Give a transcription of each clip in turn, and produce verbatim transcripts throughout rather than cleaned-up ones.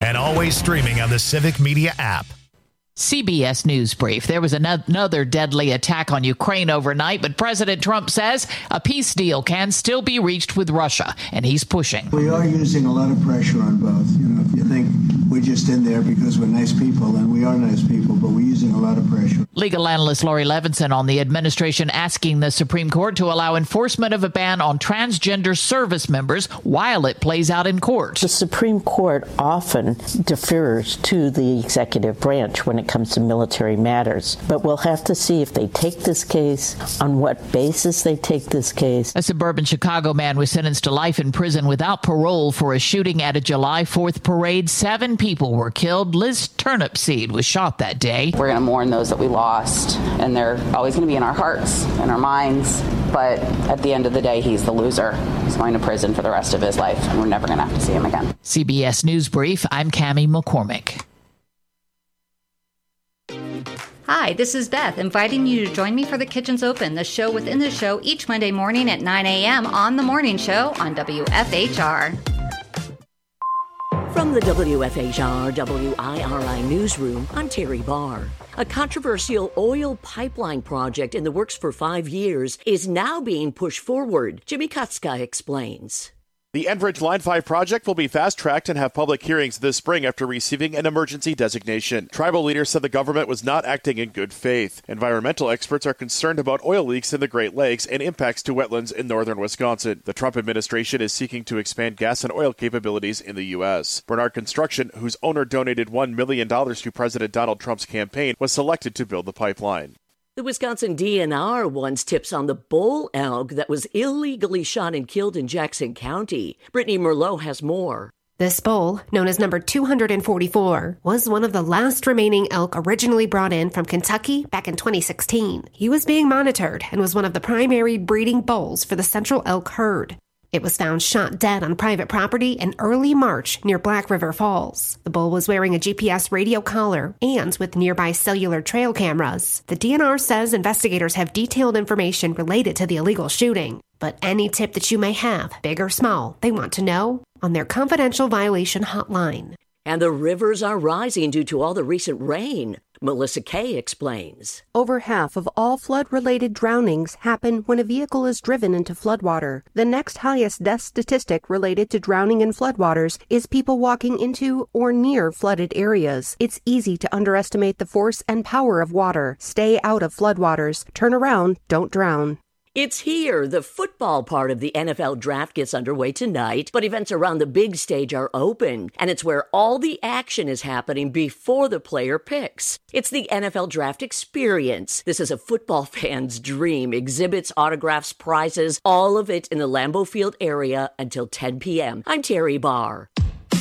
and always streaming on the Civic Media app. C B S News Brief. There was another deadly attack on Ukraine overnight, but President Trump says a peace deal can still be reached with Russia, and he's pushing. We are using a lot of pressure on both. You know, if you think we're just in there because we're nice people, and we are nice people, but we're using a lot of pressure. Legal analyst Laurie Levinson on the administration asking the Supreme Court to allow enforcement of a ban on transgender service members while it plays out in court. The Supreme Court often defers to the executive branch when it comes to military matters, but we'll have to see if they take this case, on what basis they take this case. A suburban Chicago man was sentenced to life in prison without parole for a shooting at a July fourth parade. Seven people were killed. Liz Turnipseed was shot that day. We're going to mourn those that we lost, and they're always going to be in our hearts and our minds. But at the end of the day, he's the loser. He's going to prison for the rest of his life, and we're never going to have to see him again. C B S News Brief, I'm Cammie McCormick. Hi, this is Beth, inviting you to join me for The Kitchen's Open, the show within the show each Monday morning at nine a.m. on The Morning Show on W F H R. From the W F H R W I R I newsroom, I'm Terry Barr. A controversial oil pipeline project in the works for five years is now being pushed forward. Jimmy Kutska explains. The Enbridge Line five project will be fast-tracked and have public hearings this spring after receiving an emergency designation. Tribal leaders said the government was not acting in good faith. Environmental experts are concerned about oil leaks in the Great Lakes and impacts to wetlands in northern Wisconsin. The Trump administration is seeking to expand gas and oil capabilities in the U S. Bernard Construction, whose owner donated one million dollars to President Donald Trump's campaign, was selected to build the pipeline. The Wisconsin D N R wants tips on the bull elk that was illegally shot and killed in Jackson County. Brittany Merlot has more. This bull, known as number two hundred forty-four, was one of the last remaining elk originally brought in from Kentucky back in twenty sixteen. He was being monitored and was one of the primary breeding bulls for the Central Elk herd. It was found shot dead on private property in early March near Black River Falls. The bull was wearing a G P S radio collar and with nearby cellular trail cameras. The D N R says investigators have detailed information related to the illegal shooting. But any tip that you may have, big or small, they want to know on their confidential violation hotline. And the rivers are rising due to all the recent rain. Melissa Kay explains. Over half of all flood-related drownings happen when a vehicle is driven into floodwater. The next highest death statistic related to drowning in floodwaters is people walking into or near flooded areas. It's easy to underestimate the force and power of water. Stay out of floodwaters. Turn around. Don't drown. It's here. The football part of the N F L draft gets underway tonight, but events around the big stage are open, and it's where all the action is happening before the player picks. It's the N F L Draft Experience. This is a football fan's dream. Exhibits, autographs, prizes, all of it in the Lambeau Field area until ten p.m. I'm Terry Barr.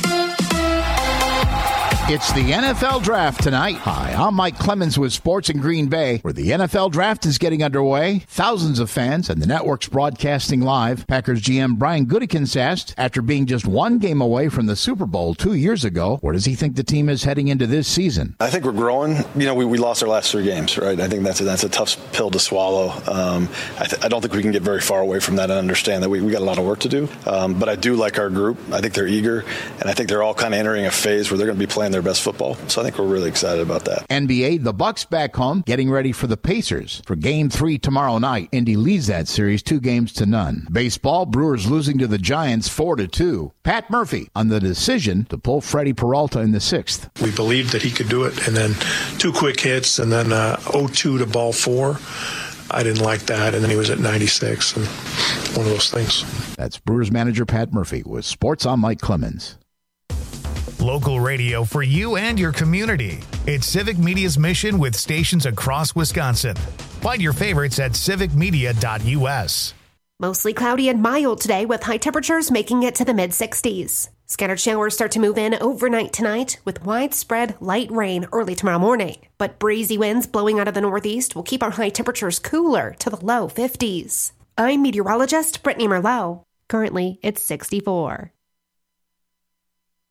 It's the N F L Draft tonight. Hi, I'm Mike Clemens with Sports in Green Bay, where the N F L Draft is getting underway. Thousands of fans and the network's broadcasting live. Packers G M Brian Gutekunst asked, after being just one game away from the Super Bowl two years ago, where does he think the team is heading into this season? I think we're growing. You know, we, we lost our last three games, right? I think that's a, that's a tough pill to swallow. Um, I, th- I don't think we can get very far away from that and understand that we, we got a lot of work to do. Um, but I do like our group. I think they're eager, and I think they're all kind of entering a phase where they're going to be playing their best football. So I think we're really excited about that. N B A, the Bucks back home, getting ready for the Pacers for Game three tomorrow night. Indy leads that series two games to none. Baseball, Brewers losing to the Giants four to two. Pat Murphy on the decision to pull Freddie Peralta in the sixth. We believed that he could do it, and then two quick hits, and then uh, oh two to ball four. I didn't like that, and then he was at ninety-six, and one of those things. That's Brewers manager Pat Murphy with Sports on Mike Clemens. Local radio for you and your community. It's Civic Media's mission with stations across Wisconsin. Find your favorites at civic media dot u s. Mostly cloudy and mild today with high temperatures making it to the mid sixties. Scattered showers start to move in overnight tonight with widespread light rain early tomorrow morning. But breezy winds blowing out of the northeast will keep our high temperatures cooler to the low fifties. I'm meteorologist Brittany Merlot. Currently, it's sixty-four.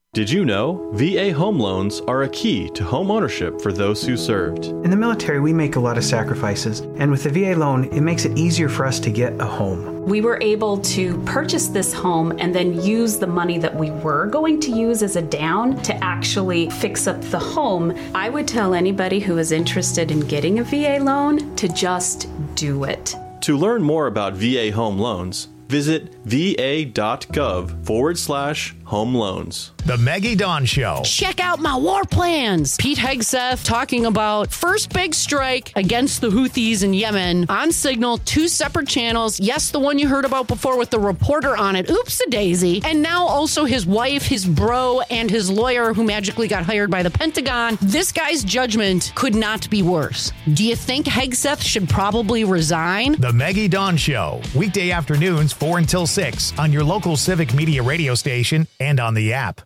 Did you know V A home loans are a key to home ownership for those who served? In the military, we make a lot of sacrifices, and with the V A loan, it makes it easier for us to get a home. We were able to purchase this home and then use the money that we were going to use as a down to actually fix up the home. I would tell anybody who is interested in getting a V A loan to just do it. To learn more about V A home loans, visit va.gov forward slash home loans. The Maggie Dawn Show. Check out my war plans. Pete Hegseth talking about first big strike against the Houthis in Yemen on Signal, two separate channels. Yes, the one you heard about before with the reporter on it. Oops-a-daisy. And now also his wife, his bro, and his lawyer who magically got hired by the Pentagon. This guy's judgment could not be worse. Do you think Hegseth should probably resign? The Maggie Dawn Show. Weekday afternoons, four until six on your local Civic Media radio station and on the app.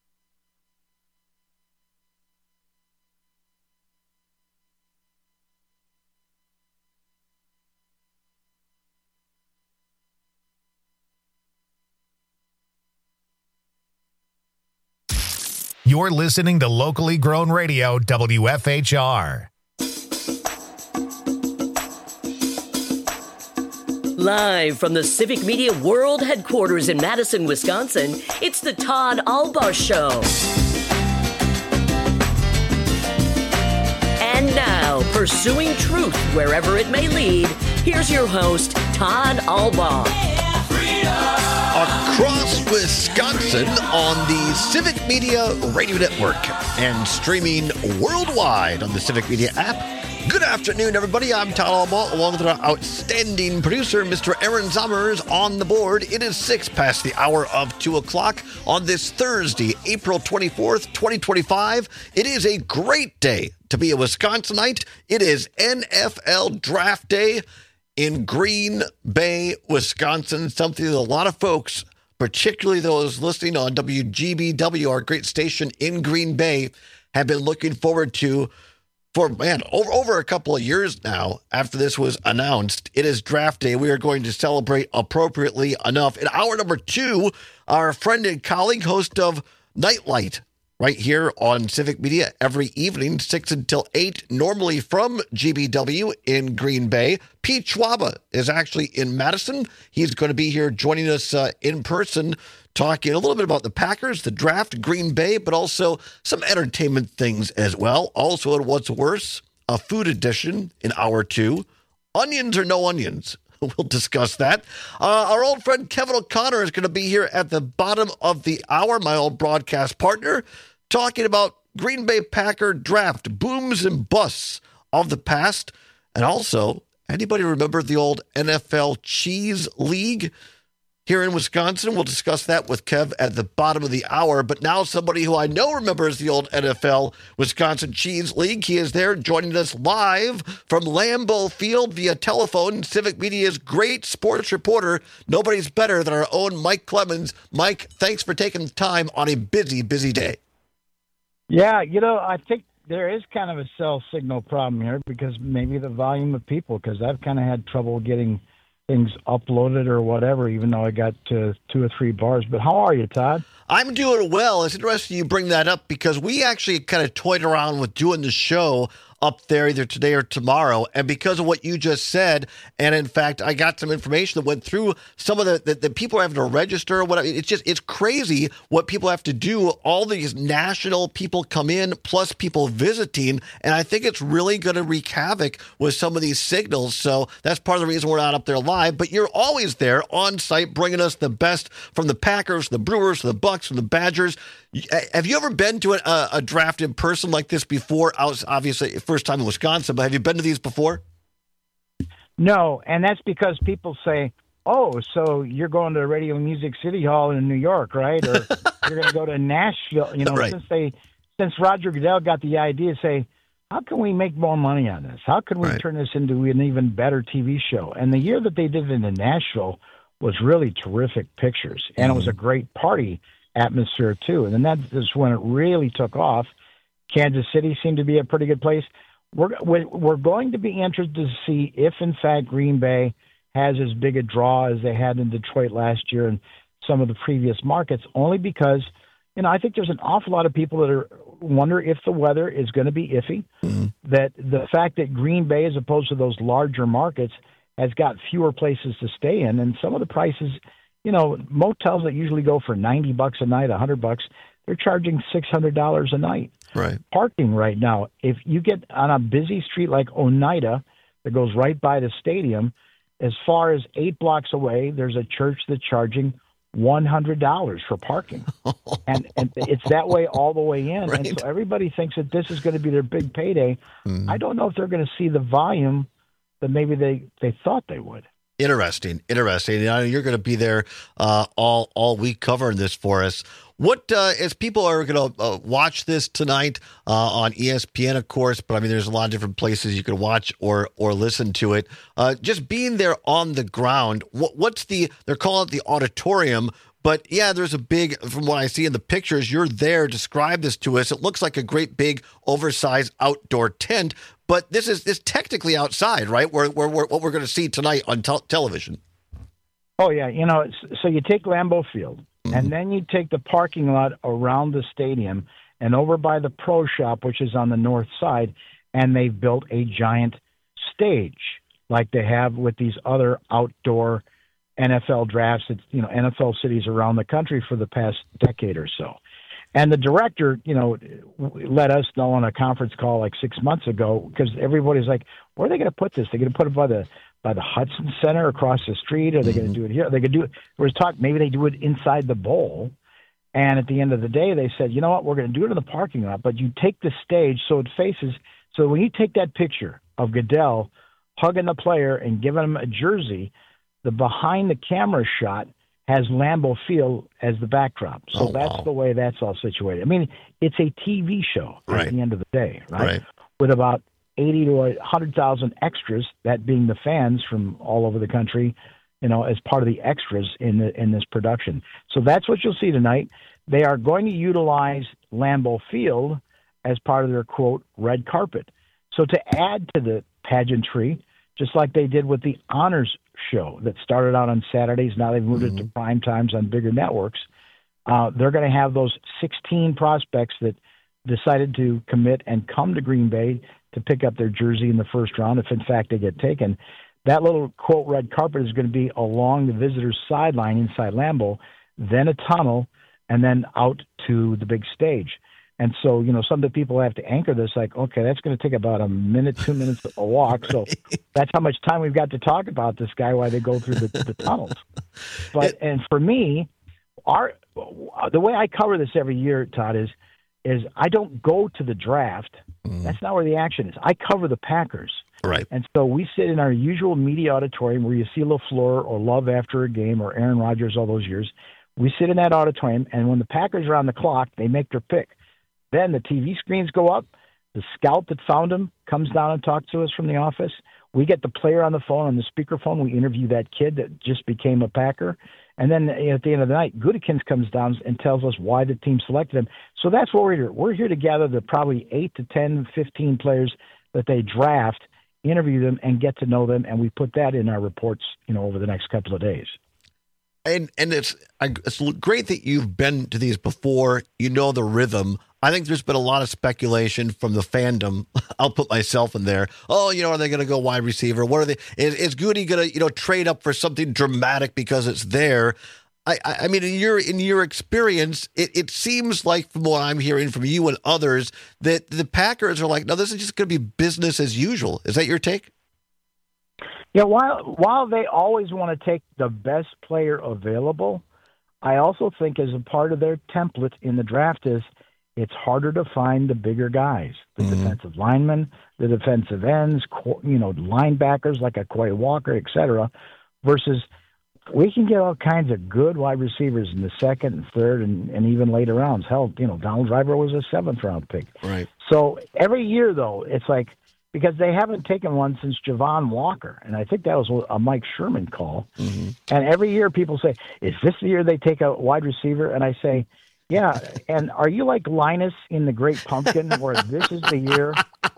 You're listening to locally grown radio, W F H R. Live from the Civic Media World Headquarters in Madison, Wisconsin, it's the Todd Albaugh Show. And now, pursuing truth wherever it may lead, here's your host, Todd Albaugh. Across Wisconsin on the Civic Media Radio Network and streaming worldwide on the Civic Media app. Good afternoon, everybody. I'm Todd Albaugh, along with our outstanding producer, Mister Aaron Summers, on the board. It is six past the hour of two o'clock on this Thursday, April twenty-fourth, twenty twenty-five. It is a great day to be a Wisconsinite. It is N F L Draft Day in Green Bay, Wisconsin, something that a lot of folks, particularly those listening on W G B W, our great station in Green Bay, have been looking forward to for, man, over, over a couple of years now after this was announced. It is draft day. We are going to celebrate appropriately enough. In hour number two, our friend and colleague, host of Nightlight, right here on Civic Media every evening, six until eight, normally from G B W in Green Bay. Pete Schwaba is actually in Madison. He's going to be here joining us uh, in person, talking a little bit about the Packers, the draft, Green Bay, but also some entertainment things as well. Also, in What's Worse, a food edition in hour two. Onions or no onions? We'll discuss that. Uh, our old friend Kevin O'Connor is going to be here at the bottom of the hour, my old broadcast partner, talking about Green Bay Packer draft, booms and busts of the past. And also, anybody remember the old N F L Cheese League here in Wisconsin? We'll discuss that with Kev at the bottom of the hour. But now somebody who I know remembers the old N F L Wisconsin Cheese League. He is there joining us live from Lambeau Field via telephone. Civic Media's great sports reporter. Nobody's better than our own Mike Clemens. Mike, thanks for taking the time on a busy, busy day. Yeah, you know, I think there is kind of a cell signal problem here because maybe the volume of people, because I've kind of had trouble getting things uploaded or whatever, even though I got to two or three bars. But how are you, Todd? I'm doing well. It's interesting you bring that up because we actually kind of toyed around with doing the show up there either today or tomorrow. And because of what you just said, and in fact, I got some information that went through some of the, the, the people are having to register or whatever. It's just, it's crazy what people have to do. All these national people come in, plus people visiting. And I think it's really going to wreak havoc with some of these signals. So that's part of the reason we're not up there live. But you're always there on site, bringing us the best from the Packers, the Brewers, the Bucks, and the Badgers. Have you ever been to a, a draft in person like this before? I was obviously first time in Wisconsin, but have you been to these before? No, and that's because people say, oh, so you're going to Radio Music City Hall in New York, right? Or you're going to go to Nashville. You know, right. since they, since Roger Goodell got the idea, say, how can we make more money on this? How can we right. turn this into an even better T V show? And the year that they did it in Nashville was really terrific pictures, and mm-hmm. it was a great party atmosphere too. And then that is when it really took off. Kansas City seemed to be a pretty good place. We're we're going to be interested to see if, in fact, Green Bay has as big a draw as they had in Detroit last year and some of the previous markets, only because you know, I think there's an awful lot of people that are wonder if the weather is going to be iffy, mm-hmm. that the fact that Green Bay, as opposed to those larger markets, has got fewer places to stay in. And some of the prices, you know, motels that usually go for ninety bucks a night, one hundred bucks, they're charging six hundred dollars a night. Right. Parking right now, if you get on a busy street like Oneida that goes right by the stadium, as far as eight blocks away, there's a church that's charging one hundred dollars for parking. and and it's that way all the way in. Right. And so everybody thinks that this is going to be their big payday. Mm. I don't know if they're going to see the volume that maybe they, they thought they would. Interesting, interesting. You know, you're going to be there uh, all all week covering this for us. What, uh, as people are going to uh, watch this tonight uh, on E S P N, of course, but I mean, there's a lot of different places you can watch or or listen to it. Uh, just being there on the ground, what, what's the, they're calling it the auditorium, but yeah, there's a big, from what I see in the pictures, you're there, describe this to us. It looks like a great big oversized outdoor tent, but this is this technically outside, right? Where, where, where what we're going to see tonight on te- television. Oh, yeah. You know, so you take Lambeau Field. Mm-hmm. And then you take the parking lot around the stadium and over by the Pro Shop, which is on the north side, and they've built a giant stage like they have with these other outdoor N F L drafts at, you know, N F L cities around the country for the past decade or so. And the director, you know, let us know on a conference call like six months ago, because everybody's like, where are they going to put this? They're going to put it by the by the Hudson Center across the street? Are they going to do it here? Are they going to do it? There was talk, maybe they do it inside the bowl. And at the end of the day, they said, you know what, we're going to do it in the parking lot, but you take the stage so it faces, so when you take that picture of Goodell hugging the player and giving him a jersey, the behind the camera shot has Lambeau Field as the backdrop. So oh, that's wow. the way that's all situated. I mean, it's a T V show right. at the end of the day, right? right. With about eighty to one hundred thousand extras, that being the fans from all over the country, you know, as part of the extras in the, in this production. So that's what you'll see tonight. They are going to utilize Lambeau Field as part of their, quote, red carpet. So to add to the pageantry, just like they did with the Honors Show that started out on Saturdays, now they've moved mm-hmm. it to prime times on bigger networks, uh, they're going to have those sixteen prospects that decided to commit and come to Green Bay to pick up their jersey in the first round, if in fact they get taken. That little, quote, red carpet is going to be along the visitor's sideline inside Lambeau, then a tunnel, and then out to the big stage. And so, you know, some of the people have to anchor this like, okay, that's going to take about a minute, two minutes a walk. So that's how much time we've got to talk about this guy while they go through the, the tunnels. But, and for me, our the way I cover this every year, Todd, is is I don't go to the draft. Mm. That's not where the action is. I cover the Packers. Right. And so we sit in our usual media auditorium where you see LaFleur or Love after a game or Aaron Rodgers all those years. We sit in that auditorium, and when the Packers are on the clock, they make their pick. Then the T V screens go up. The scout that found him comes down and talks to us from the office. We get the player on the phone, on the speakerphone. We interview that kid that just became a Packer. And then at the end of the night, Gutekunst comes down and tells us why the team selected him. So that's what we're here. We're here to gather the probably eight to ten, fifteen players that they draft, interview them, and get to know them. And we put that in our reports, you know, over the next couple of days. And and it's it's great that you've been to these before. You know the rhythm. I think there's been a lot of speculation from the fandom. I'll put myself in there. Oh, you know, are they going to go wide receiver? What are they? Is, is Goody going to, you know, trade up for something dramatic because it's there? I, I mean, in your in your experience, it, it seems like from what I'm hearing from you and others that the Packers are like, no, this is just going to be business as usual. Is that your take? Yeah, while while they always want to take the best player available, I also think as a part of their template in the draft is it's harder to find the bigger guys, the mm-hmm. defensive linemen, the defensive ends, you know, linebackers like a Quay Walker, et cetera, versus we can get all kinds of good wide receivers in the second and third and, and even later rounds. Hell, you know, Donald Driver was a seventh-round pick. Right. So every year, though, it's like, because they haven't taken one since Javon Walker, and I think that was a Mike Sherman call. Mm-hmm. And every year people say, is this the year they take a wide receiver? And I say, yeah, and are you like Linus in The Great Pumpkin, where this is the year,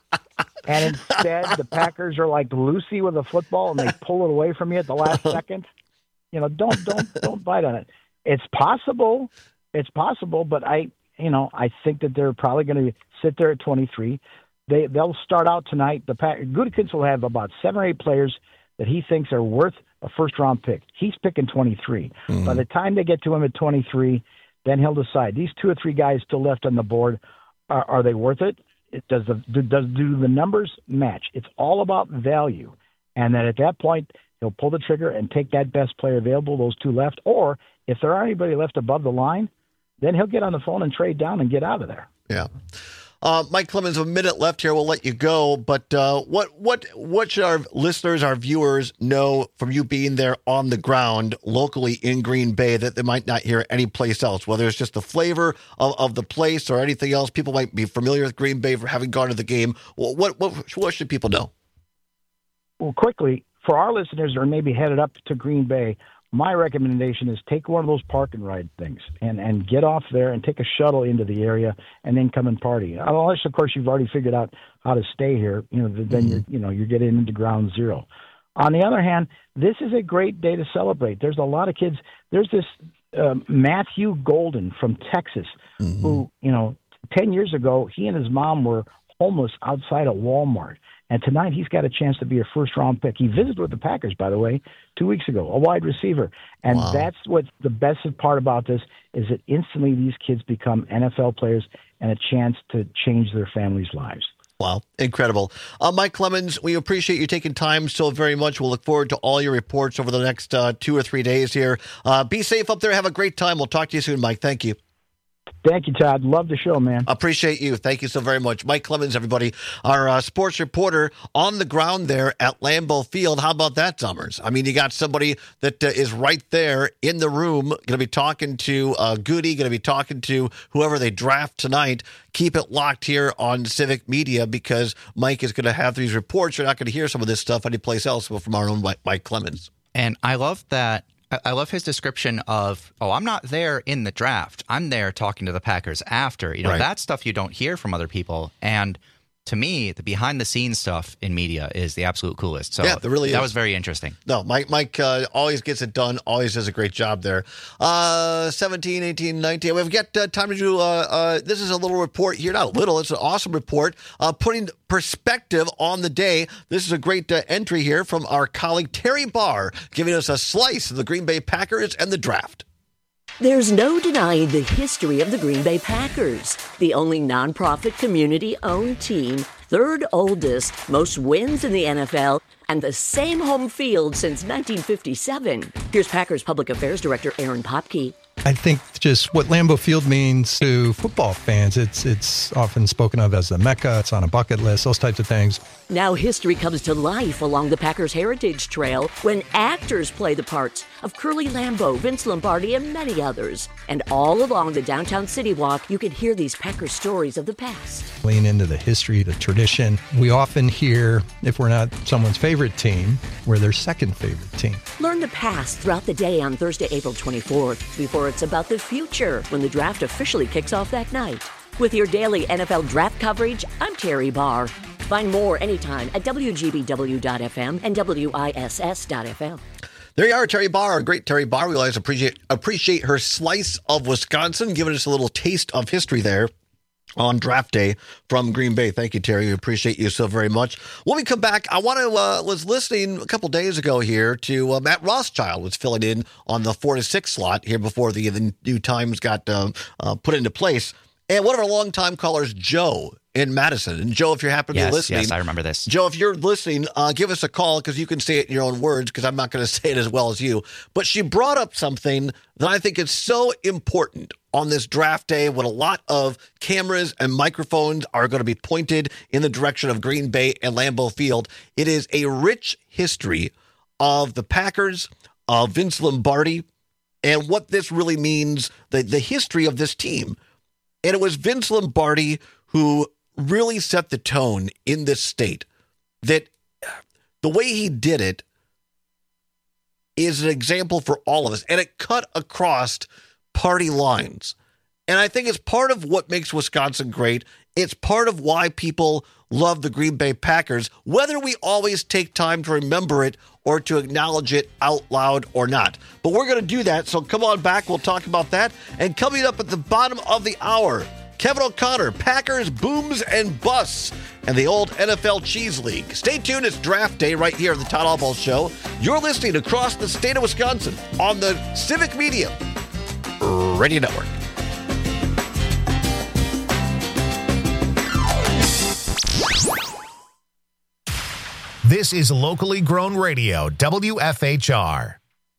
and instead the Packers are like Lucy with a football and they pull it away from you at the last second? You know, don't don't don't bite on it. It's possible it's possible, but I, you know, I think that they're probably going to sit there at twenty-three. They they'll start out tonight. The Gutekunst will have about seven or eight players that he thinks are worth a first round pick. He's picking twenty-three. Mm-hmm. By the time they get to him at twenty-three, then he'll decide. These two or three guys still left on the board, are, are they worth it? It does the does do the numbers match? It's all about value, and then at that point he'll pull the trigger and take that best player available, those two left, or if there aren't anybody left above the line, then he'll get on the phone and trade down and get out of there. Yeah. Uh, Mike Clemens, a minute left here. We'll let you go. But uh, what what what should our listeners, our viewers know from you being there on the ground locally in Green Bay that they might not hear anyplace else, whether it's just the flavor of, of the place or anything else? People might be familiar with Green Bay for having gone to the game. What, what, what should people know? Well, quickly, for our listeners that are maybe headed up to Green Bay, my recommendation is take one of those park and ride things and, and get off there and take a shuttle into the area and then come and party. Unless, of course, you've already figured out how to stay here, you know, then mm-hmm. you're, you know, you're getting into ground zero. On the other hand, this is a great day to celebrate. There's a lot of kids. There's this uh, Matthew Golden from Texas mm-hmm. who, you know, ten years ago, he and his mom were homeless outside a Walmart. And tonight he's got a chance to be a first-round pick. He visited with the Packers, by the way, two weeks ago, a wide receiver. And wow. that's what the best part about this is that instantly these kids become N F L players and a chance to change their families' lives. Wow, incredible. Uh, Mike Clemens, we appreciate you taking time so very much. We'll look forward to all your reports over the next uh, two or three days here. Uh, be safe up there. Have a great time. We'll talk to you soon, Mike. Thank you. Thank you, Todd. Love the show, man. Appreciate you. Thank you so very much. Mike Clemens, everybody, our uh, sports reporter on the ground there at Lambeau Field. How about that, Summers? I mean, you got somebody that uh, is right there in the room, going to be talking to uh, Goody, going to be talking to whoever they draft tonight. Keep it locked here on Civic Media because Mike is going to have these reports. You're not going to hear some of this stuff anyplace else but from our own Mike Clemens. And I love that. I love his description of, oh, I'm not there in the draft. I'm there talking to the Packers after. You know, right. That's stuff you don't hear from other people. And to me, the behind-the-scenes stuff in media is the absolute coolest. So yeah, there really that is. was very interesting. No, Mike Mike uh, always gets it done, always does a great job there. Uh, seventeen, eighteen, nineteen. We've got uh, time to do, uh, uh, this is a little report here. Not a little, it's an awesome report. Uh, putting perspective on the day. This is a great uh, entry here from our colleague Terry Barr, giving us a slice of the Green Bay Packers and the draft. There's no denying the history of the Green Bay Packers, the only nonprofit community-owned team, third oldest, most wins in the N F L, and the same home field since nineteen fifty-seven. Here's Packers Public Affairs Director Aaron Popke. I think just what Lambeau Field means to football fans, it's it's often spoken of as the Mecca, it's on a bucket list, those types of things. Now history comes to life along the Packers Heritage Trail when actors play the parts of Curly Lambeau, Vince Lombardi, and many others. And all along the downtown City Walk, you can hear these Packers stories of the past. Lean into the history, the tradition. We often hear, if we're not someone's favorite team, we're their second favorite team. Learn the past throughout the day on Thursday, April twenty-fourth, before it's about the future when the draft officially kicks off that night. With your daily N F L draft coverage, I'm Terry Barr. Find more anytime at W G B W dot F M and W I S S dot F M. There you are, Terry Barr, great Terry Barr. We always appreciate appreciate her slice of Wisconsin, giving us a little taste of history there on draft day from Green Bay. Thank you, Terry. We appreciate you so very much. When we come back, I want to, uh, was listening a couple days ago here to uh, Matt Rothschild was filling in on the four to six slot here before the, the new times got uh, uh, put into place. And one of our longtime callers, Joe, in Madison. And Joe, if you happen to yes, be listening. Yes, I remember this. Joe, if you're listening, uh, give us a call because you can say it in your own words because I'm not going to say it as well as you. But she brought up something that I think is so important on this draft day when a lot of cameras and microphones are going to be pointed in the direction of Green Bay and Lambeau Field. It is a rich history of the Packers, of Vince Lombardi, and what this really means, the, the history of this team. And it was Vince Lombardi who really set the tone in this state, that the way he did it is an example for all of us. And it cut across party lines. And I think it's part of what makes Wisconsin great. It's part of why people love the Green Bay Packers, whether we always take time to remember it or to acknowledge it out loud or not. But we're going to do that, so come on back. We'll talk about that. And coming up at the bottom of the hour, Kevin O'Connor, Packers, booms and busts, and the old N F L Cheese League. Stay tuned. It's draft day right here at the Todd Albaugh Show. You're listening across the state of Wisconsin on the Civic Media Radio Network. This is locally grown radio, W F H R.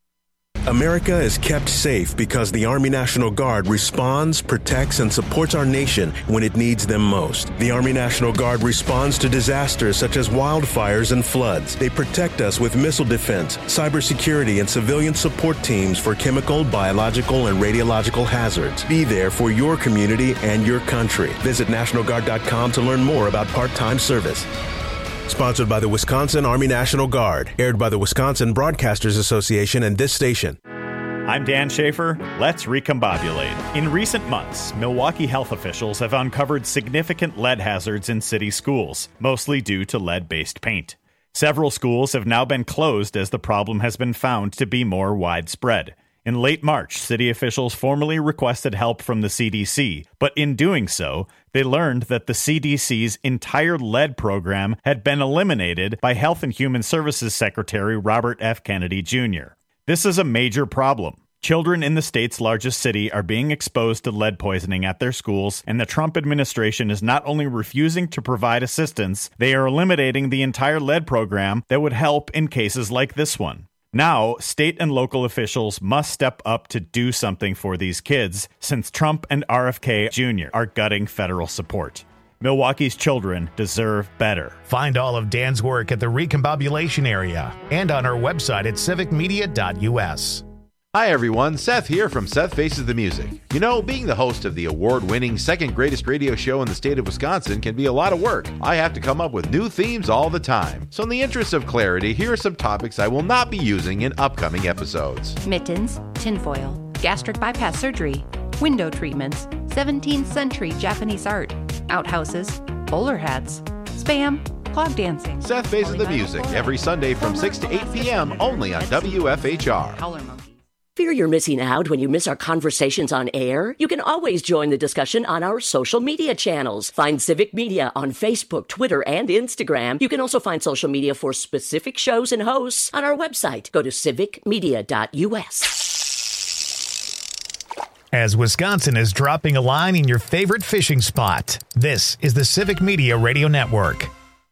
America is kept safe because the Army National Guard responds, protects, and supports our nation when it needs them most. The Army National Guard responds to disasters such as wildfires and floods. They protect us with missile defense, cybersecurity, and civilian support teams for chemical, biological, and radiological hazards. Be there for your community and your country. Visit National Guard dot com to learn more about part-time service. Sponsored by the Wisconsin Army National Guard. Aired by the Wisconsin Broadcasters Association and this station. I'm Dan Schaefer. Let's recombobulate. In recent months, Milwaukee health officials have uncovered significant lead hazards in city schools, mostly due to lead-based paint. Several schools have now been closed as the problem has been found to be more widespread. In late March, city officials formally requested help from the C D C, but in doing so, they learned that the C D C's entire lead program had been eliminated by Health and Human Services Secretary Robert F. Kennedy Junior This is a major problem. Children in the state's largest city are being exposed to lead poisoning at their schools, and the Trump administration is not only refusing to provide assistance, they are eliminating the entire lead program that would help in cases like this one. Now, state and local officials must step up to do something for these kids, since Trump and R F K Junior are gutting federal support. Milwaukee's children deserve better. Find all of Dan's work at the Recombobulation area and on our website at civic media dot U S. Hi everyone, Seth here from Seth Faces the Music. You know, being the host of the award-winning second greatest radio show in the state of Wisconsin can be a lot of work. I have to come up with new themes all the time. So in the interest of clarity, here are some topics I will not be using in upcoming episodes. Mittens, tinfoil, gastric bypass surgery, window treatments, seventeenth century Japanese art, outhouses, bowler hats, spam, clog dancing. Seth Faces the Music every Sunday from six to eight p.m. only on W F H R. Fear you're missing out when you miss our conversations on air? You can always join the discussion on our social media channels. Find Civic Media on Facebook, Twitter, and Instagram. You can also find social media for specific shows and hosts on our website. Go to civic media dot U S. As Wisconsin is dropping a line in your favorite fishing spot, this is the Civic Media Radio Network.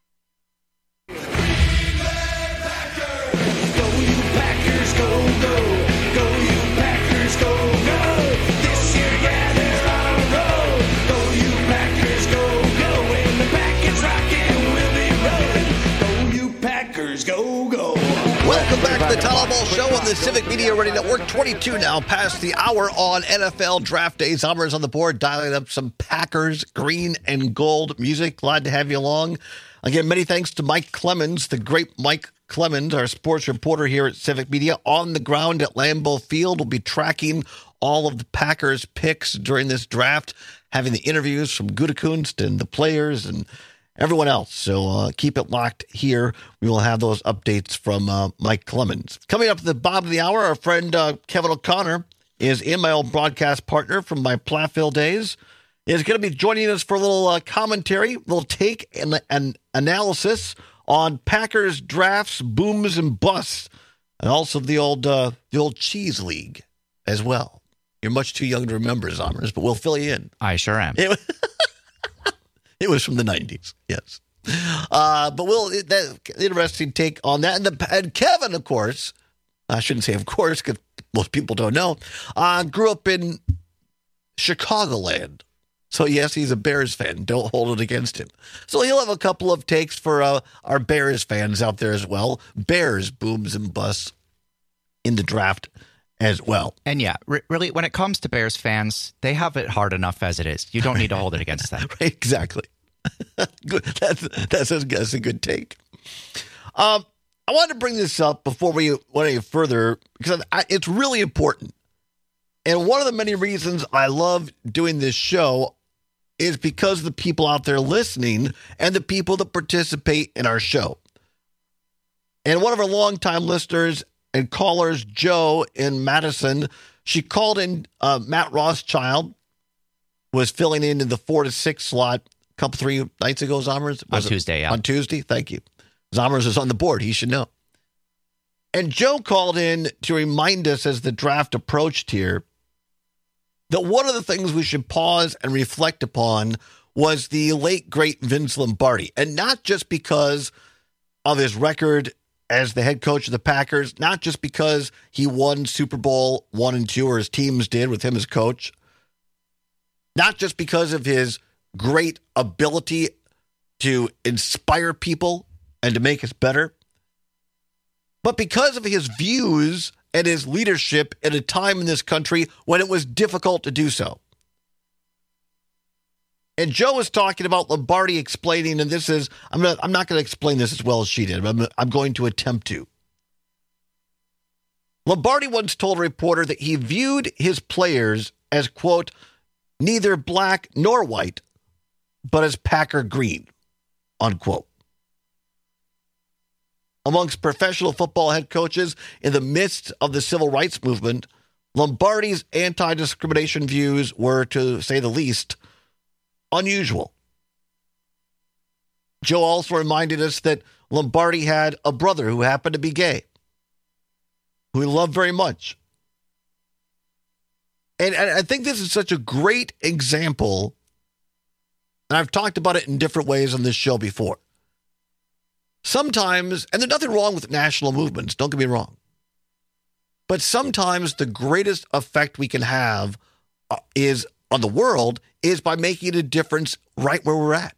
Welcome back to the Todd Albaugh Show on the Civic Media Radio Network. twenty-two now past the hour on N F L Draft Day. Zombers on the board, dialing up some Packers green and gold music. Glad to have you along. Again, many thanks to Mike Clemens, the great Mike Clemens, our sports reporter here at Civic Media, on the ground at Lambeau Field. We'll be tracking all of the Packers picks during this draft, having the interviews from Gutekunst and the players and everyone else. So uh, keep it locked here. We will have those updates from uh, Mike Clemens. Coming up at the bottom of the hour, our friend uh, Kevin O'Connor is in, my old broadcast partner from my Platteville days. Is going to be joining us for a little uh, commentary, a little take and an analysis on Packers drafts, booms and busts, and also the old uh, the old Cheese League as well. You're much too young to remember, Zombers, but we'll fill you in. I sure am. It, it was from the nineties, yes. Uh, but we'll that interesting take on that, and, the, and Kevin, of course, I shouldn't say of course because most people don't know, uh, grew up in Chicagoland. So, yes, he's a Bears fan. Don't hold it against him. So he'll have a couple of takes for uh, our Bears fans out there as well. Bears, booms and busts in the draft as well. And, yeah, re- really, when it comes to Bears fans, they have it hard enough as it is. You don't need to hold it against them. Right, exactly. Good. That's, that's, a, that's a good take. Um, I wanted to bring this up before we went any further because I, it's really important. And one of the many reasons I love doing this show is because of the people out there listening and the people that participate in our show. And one of our longtime listeners and callers, Joe in Madison, she called in uh, Matt Rothschild, was filling in in the four to six slot a couple, three nights ago, Zommers? On Tuesday, yeah. On Tuesday, thank you. Zommers is on the board. He should know. And Joe called in to remind us as the draft approached here that one of the things we should pause and reflect upon was the late, great Vince Lombardi. And not just because of his record as the head coach of the Packers, not just because he won Super Bowl one and two, or his teams did with him as coach, not just because of his great ability to inspire people and to make us better, but because of his views and his leadership at a time in this country when it was difficult to do so. And Joe was talking about Lombardi explaining, and this is, I'm not, I'm not going to explain this as well as she did, but I'm, I'm going to attempt to. Lombardi once told a reporter that he viewed his players as, quote, neither black nor white, but as Packer green, unquote. Amongst professional football head coaches in the midst of the civil rights movement, Lombardi's anti-discrimination views were, to say the least, unusual. Joe also reminded us that Lombardi had a brother who happened to be gay, who he loved very much. And, and I think this is such a great example, and I've talked about it in different ways on this show before. Sometimes, and there's nothing wrong with national movements, don't get me wrong, but sometimes the greatest effect we can have uh, is on the world is by making a difference right where we're at.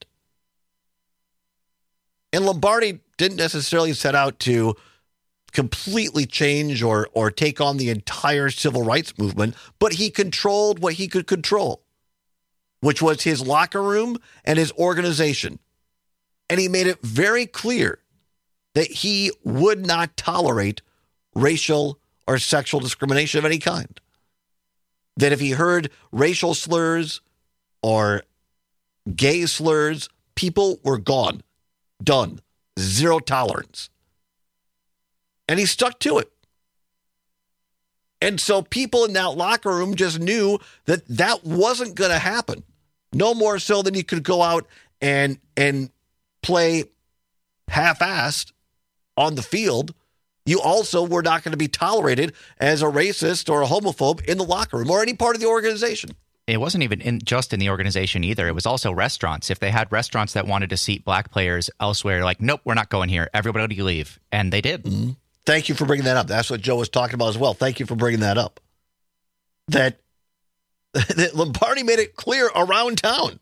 And Lombardi didn't necessarily set out to completely change or or take on the entire civil rights movement, but he controlled what he could control, which was his locker room and his organization. And he made it very clear that he would not tolerate racial or sexual discrimination of any kind. That if he heard racial slurs or gay slurs, people were gone, done, zero tolerance. And he stuck to it. And so people in that locker room just knew that that wasn't going to happen. No more so than you could go out and and play half-assed on the field. You also were not going to be tolerated as a racist or a homophobe in the locker room or any part of the organization. It wasn't even in, just in the organization either. It was also restaurants. If they had restaurants that wanted to seat black players elsewhere, like, nope, we're not going here. Everybody leave. And they did. Mm-hmm. Thank you for bringing that up. That's what Joe was talking about as well. Thank you for bringing that up. That, that Lombardi made it clear around town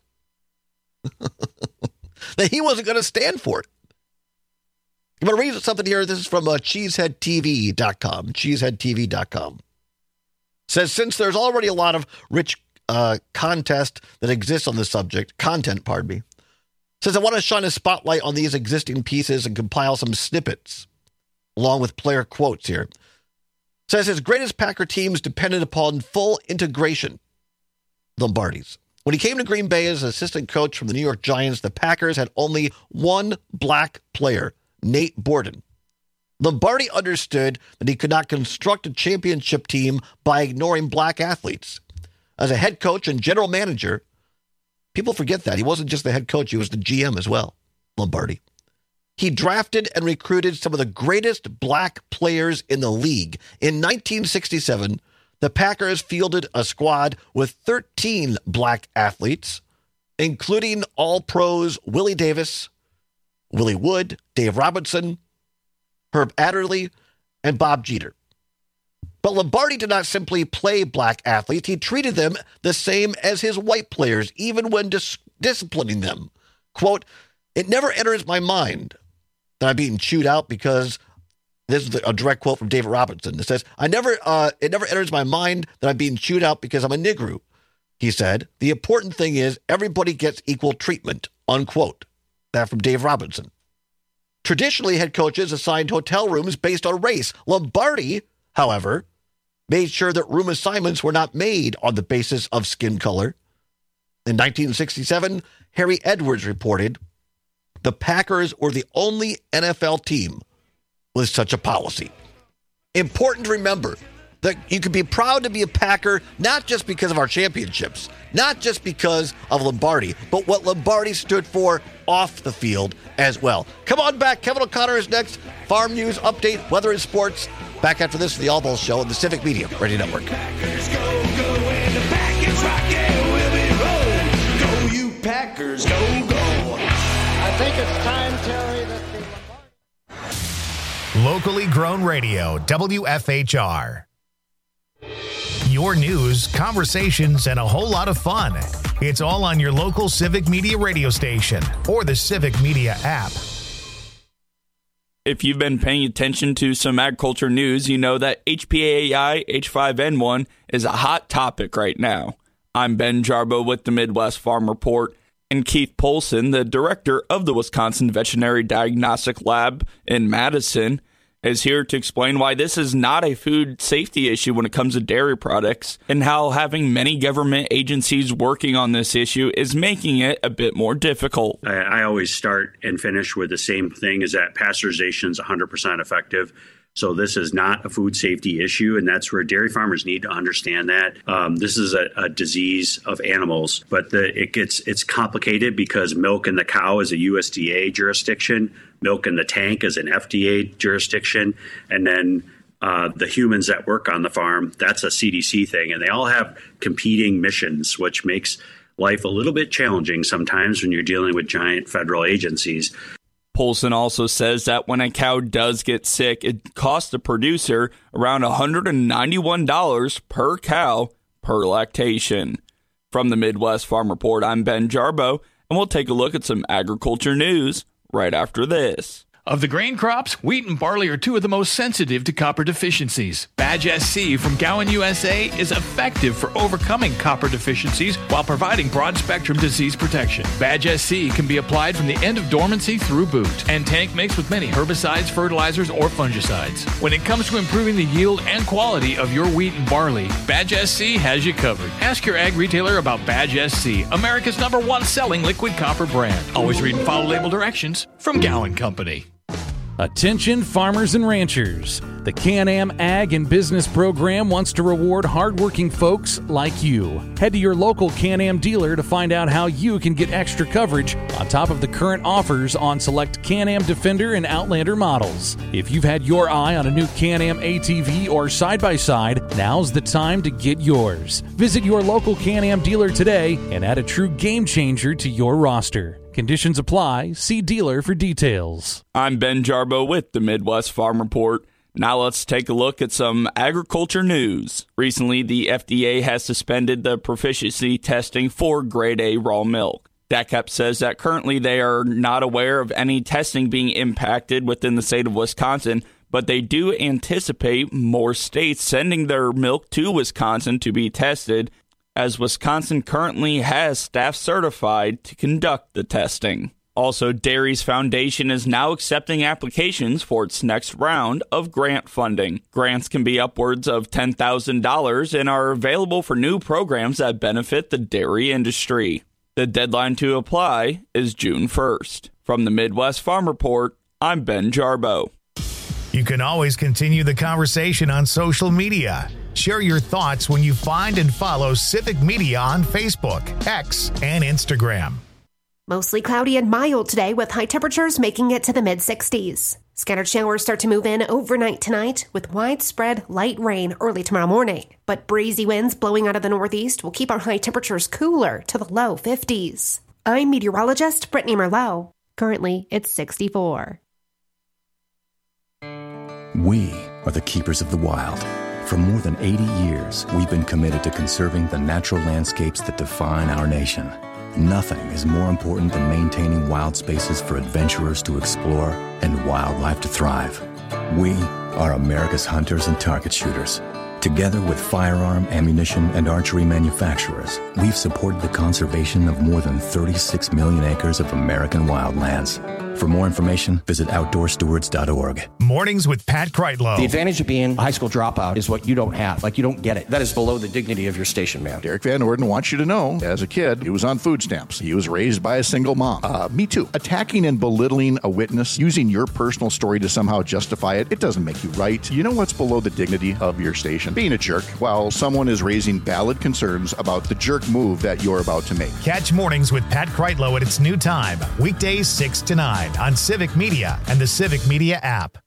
that he wasn't going to stand for it. I'm going to read something here. This is from uh, cheesehead T V dot com. cheesehead T V dot com. Says, since there's already a lot of rich uh, contest that exists on this subject, content, pardon me, says, I want to shine a spotlight on these existing pieces and compile some snippets, along with player quotes here. Says, his greatest Packer teams depended upon full integration, Lombardi's. When he came to Green Bay as assistant coach from the New York Giants, the Packers had only one black player, Nate Borden. Lombardi understood that he could not construct a championship team by ignoring black athletes. As a head coach and general manager, people forget that. He wasn't just the head coach, he was the G M as well, Lombardi. He drafted and recruited some of the greatest black players in the league. In nineteen sixty-seven, the Packers fielded a squad with thirteen black athletes, including All-Pros Willie Davis, Willie Wood, Dave Robinson, Herb Adderley, and Bob Jeter. But Lombardi did not simply play black athletes. He treated them the same as his white players, even when dis- disciplining them. Quote, it never enters my mind that I'm being chewed out because, this is a direct quote from David Robinson. It says, I never, uh, it never enters my mind that I'm being chewed out because I'm a Negro. He said, the important thing is everybody gets equal treatment, unquote. That from Dave Robinson. Traditionally, head coaches assigned hotel rooms based on race. Lombardi, however, made sure that room assignments were not made on the basis of skin color. In nineteen sixty-seven, Harry Edwards reported, the Packers were the only N F L team with such a policy. Important to remember that you can be proud to be a Packer, not just because of our championships, not just because of Lombardi, but what Lombardi stood for off the field as well. Come on back. Kevin O'Connor is next. Farm news, update, weather and sports. Back after this for the All Balls Show on the Civic Media Radio Network. Packers go, go, and the Packers rock, and we'll be rolling. Go, you Packers, go, go. I think it's time, Terry, that the... Locally grown radio, W F H R. Your news, conversations, and a whole lot of fun. It's all on your local Civic Media radio station or the Civic Media app. If you've been paying attention to some agriculture news, you know that H P A I H five N one is a hot topic right now. I'm Ben Jarbo with the Midwest Farm Report, and Keith Polson, the director of the Wisconsin Veterinary Diagnostic Lab in Madison, is here to explain why this is not a food safety issue when it comes to dairy products, and how having many government agencies working on this issue is making it a bit more difficult. I, I always start and finish with the same thing, is that pasteurization is one hundred percent effective. So this is not a food safety issue, and that's where dairy farmers need to understand that. Um, this is a, a disease of animals, but the, it gets it's complicated because milk in the cow is a U S D A jurisdiction, milk in the tank is an F D A jurisdiction, and then uh, the humans that work on the farm, that's a C D C thing, and they all have competing missions, which makes life a little bit challenging sometimes when you're dealing with giant federal agencies. Polson also says that when a cow does get sick, it costs the producer around one hundred ninety-one dollars per cow per lactation. From the Midwest Farm Report, I'm Ben Jarbo, and we'll take a look at some agriculture news right after this. Of the grain crops, wheat and barley are two of the most sensitive to copper deficiencies. Badge S C from Gowan U S A is effective for overcoming copper deficiencies while providing broad-spectrum disease protection. Badge S C can be applied from the end of dormancy through boot, and tank mixed with many herbicides, fertilizers, or fungicides. When it comes to improving the yield and quality of your wheat and barley, Badge S C has you covered. Ask your ag retailer about Badge S C, America's number one selling liquid copper brand. Always read and follow label directions from Gowan Company. Attention farmers and ranchers. The Can-Am Ag and Business Program wants to reward hardworking folks like you. Head to your local Can-Am dealer to find out how you can get extra coverage on top of the current offers on select Can-Am Defender and Outlander models. If you've had your eye on a new Can-Am A T V or side-by-side, now's the time to get yours. Visit your local Can-Am dealer today and add a true game changer to your roster. Conditions apply. See dealer for details. I'm Ben Jarbo with the Midwest Farm Report. Now let's take a look at some agriculture news. Recently, the F D A has suspended the proficiency testing for grade A raw milk. D A C P says that currently they are not aware of any testing being impacted within the state of Wisconsin, but they do anticipate more states sending their milk to Wisconsin to be tested, as Wisconsin currently has staff certified to conduct the testing. Also, Dairies Foundation is now accepting applications for its next round of grant funding. Grants can be upwards of ten thousand dollars and are available for new programs that benefit the dairy industry. The deadline to apply is June first. From the Midwest Farm Report, I'm Ben Jarbo. You can always continue the conversation on social media. Share your thoughts when you find and follow Civic Media on Facebook, X, and Instagram. Mostly cloudy and mild today with high temperatures making it to the mid sixties. Scattered showers start to move in overnight tonight with widespread light rain early tomorrow morning. But breezy winds blowing out of the northeast will keep our high temperatures cooler to the low fifties. I'm meteorologist Brittany Merlot. Currently, it's sixty-four. We are the keepers of the wild. For more than eighty years, we've been committed to conserving the natural landscapes that define our nation. Nothing is more important than maintaining wild spaces for adventurers to explore and wildlife to thrive. We are America's hunters and target shooters. Together with firearm, ammunition, and archery manufacturers, we've supported the conservation of more than thirty-six million acres of American wildlands. For more information, visit outdoor stewards dot org. Mornings with Pat Kreitlow. The advantage of being a high school dropout is what you don't have. Like, you don't get it. That is below the dignity of your station, man. Derek Van Orden wants you to know, as a kid, he was on food stamps. He was raised by a single mom. Uh, me too. Attacking and belittling a witness, using your personal story to somehow justify it, it doesn't make you right. You know what's below the dignity of your station? Being a jerk while someone is raising valid concerns about the jerk move that you're about to make. Catch Mornings with Pat Kreitlow at its new time, weekdays six to nine on Civic Media and the Civic Media app.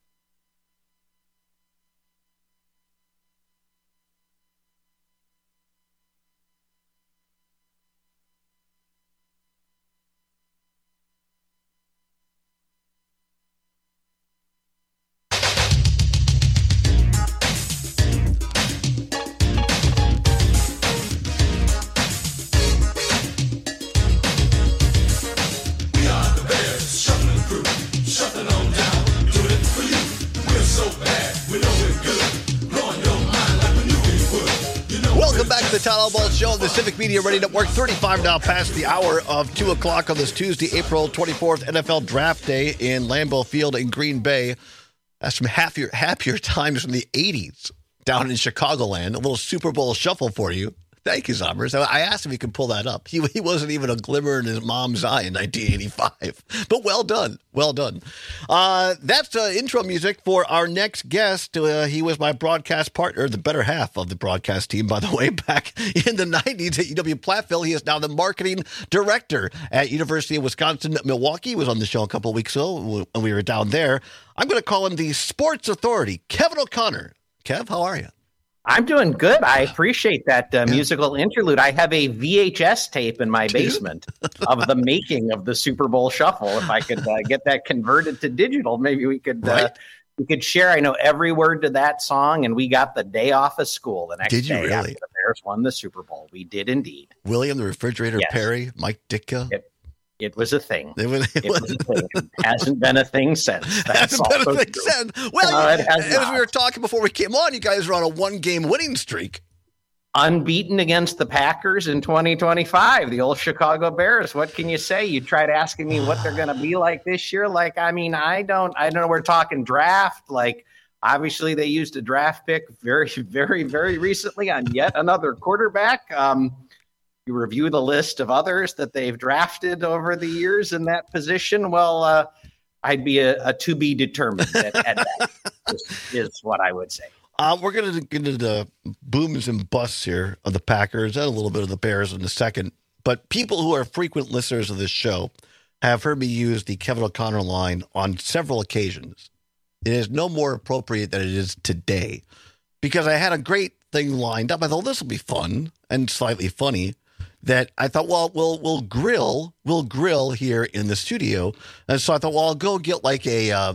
The Todd Ball Show on the Civic Media Radio Network, thirty-five now past the hour of two o'clock on this Tuesday, April twenty-fourth, N F L Draft Day in Lambeau Field in Green Bay. That's some happier, happier times from the eighties down in Chicagoland. A little Super Bowl shuffle for you. Thank you, Zombers. I asked if he could pull that up. He, he wasn't even a glimmer in his mom's eye in nineteen eighty-five. But well done. Well done. Uh, that's uh, intro music for our next guest. Uh, he was my broadcast partner, the better half of the broadcast team, by the way, back in the nineties at U W-Platteville. He is now the marketing director at University of Wisconsin-Milwaukee. He was on the show a couple of weeks ago when we were down there. I'm going to call him the sports authority, Kevin O'Connor. Kev, how are you? I'm doing good. I appreciate that uh, musical interlude. I have a V H S tape in my basement of the making of the Super Bowl Shuffle. If I could uh, get that converted to digital, maybe we could uh, right. we could share. I know every word to that song, and we got the day off of school the next did you day really? after the Bears won the Super Bowl. We did indeed. William the Refrigerator yes. Perry, Mike Ditka. It, it was a thing. It, was, it, it was a thing. It hasn't been a thing since. That's hasn't been a thing true. since. Well, no, you, it has as not. we were talking before we came on, you guys were on a one-game winning streak. Unbeaten against the Packers in twenty twenty-five, the old Chicago Bears. What can you say? You tried asking me what they're going to be like this year. Like, I mean, I don't, I don't know. We're talking draft. Like, obviously they used a draft pick very, very, very recently on yet another quarterback. Um, you review the list of others that they've drafted over the years in that position. Well, uh, I'd be a, a to be determined at, at that is, is what I would say. Uh, we're going to get into the booms and busts here of the Packers and a little bit of the Bears in a second. But people who are frequent listeners of this show have heard me use the Kevin O'Connor line on several occasions. It is no more appropriate than it is today because I had a great thing lined up. I thought this will be fun and slightly funny. That I thought, well, we'll we'll grill, we'll grill here in the studio, and so I thought, well, I'll go get like a uh,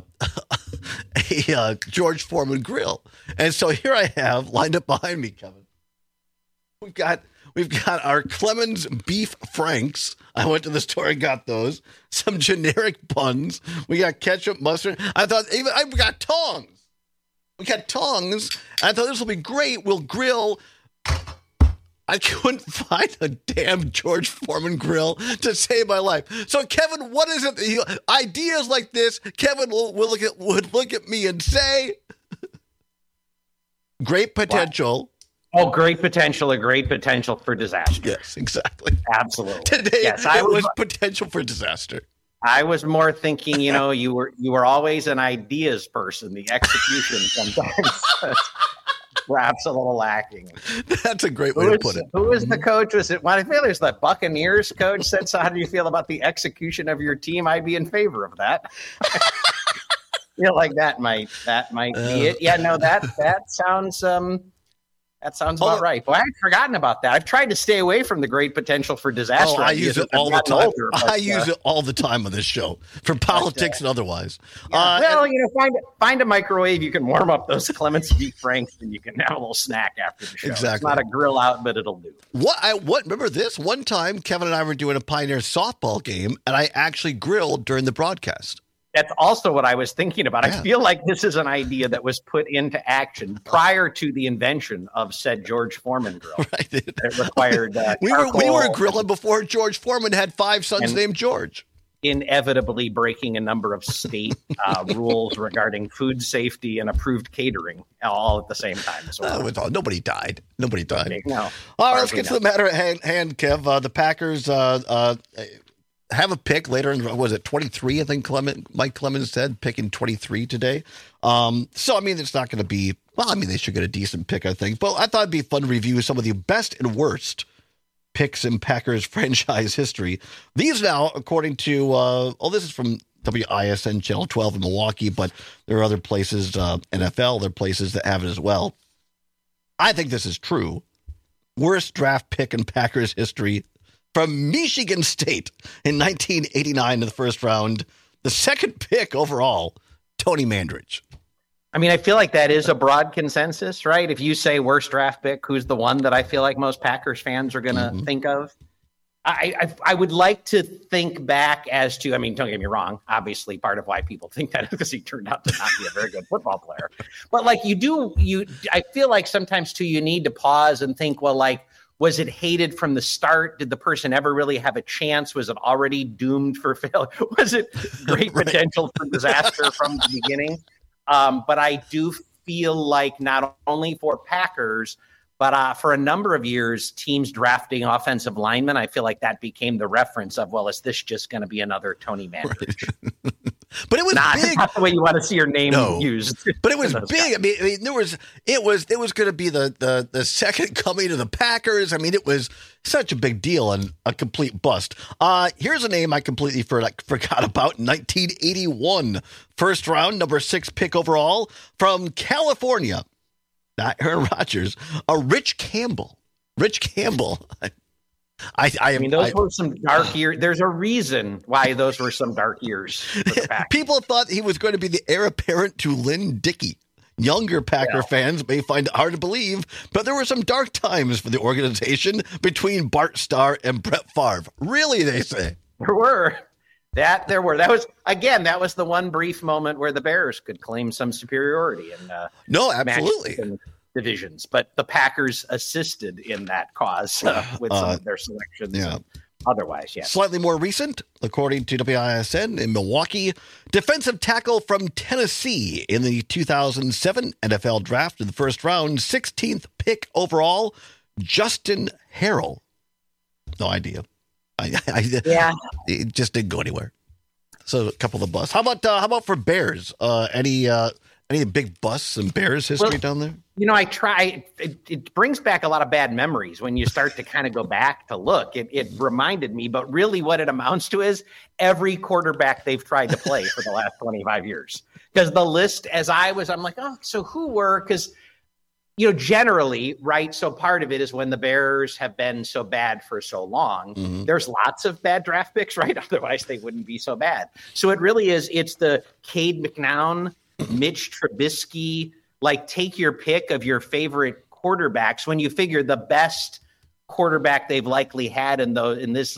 a uh, George Foreman grill, and so here I have lined up behind me, Kevin. We've got we've got our Clemens beef franks. I went to the store and got those. Some generic buns. We got ketchup, mustard. I thought even I've got tongs. We got tongs. I thought this will be great. We'll grill. I couldn't find a damn George Foreman grill to save my life. So, Kevin, what is it? He, ideas like this, Kevin will, will look at, would look at me and say, great potential. Wow. Oh, great potential, a great potential for disaster. Yes, exactly. Absolutely. Today, yes, I it was, was potential for disaster. I was more thinking, you know, you were you were always an ideas person. The execution sometimes perhaps a little lacking. That's a great way who to is, put it. Who is the coach? Was it? Well, I feel there's the Buccaneers coach said. So, how do you feel about the execution of your team? I'd be in favor of that. Feel like that might that might uh, be it. Yeah, no, that that sounds um that sounds about oh, right. Well, I had forgotten about that. I've tried to stay away from the great potential for disaster. Oh, I use it all the time. Older, but, I use uh, it all the time on this show for politics but, uh, and otherwise. Yeah, uh, well, and, you know, find find a microwave. You can warm up those Clemens beef franks, and you can have a little snack after the show. Exactly. It's not a grill out, but it'll do. What I what remember this one time? Kevin and I were doing a Pioneer softball game, and I actually grilled during the broadcast. That's also what I was thinking about. Yeah. I feel like this is an idea that was put into action prior to the invention of said George Foreman grill. Right. It required uh, we were we were grilling before George Foreman had five sons and, named George. inevitably breaking a number of state uh, rules regarding food safety and approved catering all at the same time. So uh, all, nobody died. Nobody died. Okay, no. All right, let's get to the matter at hand, hand Kev. Uh, the Packers uh, uh, have a pick later in, was it twenty-three? I think Clement, Mike Clemens said, picking twenty-three today. Um, so, I mean, it's not going to be, well, I mean, they should get a decent pick, I think. But I thought it'd be fun to review some of the best and worst picks in Packers franchise history. These now, according to, uh, oh, this is from W I S N Channel twelve in Milwaukee, but there are other places, uh, N F L, there are places that have it as well. I think this is true. Worst draft pick in Packers history from Michigan State in nineteen eighty-nine in the first round. The second pick overall, Tony Mandridge. I mean, I feel like that is a broad consensus, right? If you say worst draft pick, who's the one that I feel like most Packers fans are going to mm-hmm. think of? I, I I would like to think back as to, I mean, don't get me wrong. Obviously, part of why people think that is because he turned out to not be a very good football player. But like you do, you I feel like sometimes too, you need to pause and think, well, like, was it hated from the start? Did the person ever really have a chance? Was it already doomed for failure? Was it great right. potential for disaster from the beginning? Um, but I do feel like not only for Packers, but uh, for a number of years, teams drafting offensive linemen, I feel like that became the reference of, well, is this just going to be another Tony Mandridge? Right. But it was not, big. Not the way you want to see your name no. used. But it was big. I mean, I mean, there was it was it was going to be the, the the second coming of the Packers. I mean, it was such a big deal and a complete bust. Uh, here's a name I completely for, like, forgot about. nineteen eighty-one, first round, number six pick overall from California. Not Aaron Rodgers, a Rich Campbell. Rich Campbell. I, I, I, I mean, those I, were some dark years. There's a reason why those were some dark years for the Packers. People thought he was going to be the heir apparent to Lynn Dickey. Younger Packer yeah. fans may find it hard to believe, but there were some dark times for the organization between Bart Starr and Brett Favre. Really, they say. There were. That there were. That was, again, that was the one brief moment where the Bears could claim some superiority in uh, no, absolutely. And divisions. But the Packers assisted in that cause uh, with some uh, of their selections. Yeah. And otherwise, yes. Slightly more recent, according to W I S N in Milwaukee, defensive tackle from Tennessee in the two thousand seven N F L draft in the first round, sixteenth pick overall, Justin Harrell. No idea. I, I, yeah, it just didn't go anywhere. So a couple of busts. How about uh, how about for Bears? Uh, any uh, any big busts in Bears history well, down there? You know, I try. It, it brings back a lot of bad memories when you start to kind of go back to look. It, it reminded me, but really, what it amounts to is every quarterback they've tried to play for the last twenty-five years. Because the list, as I was, I'm like, oh, so who were? Because you know, generally, right, so part of it is when the Bears have been so bad for so long, mm-hmm. there's lots of bad draft picks, right? Otherwise, they wouldn't be so bad. So it really is, it's the Cade McNown, Mitch Trubisky, like take your pick of your favorite quarterbacks when you figure the best quarterback they've likely had in, the, in this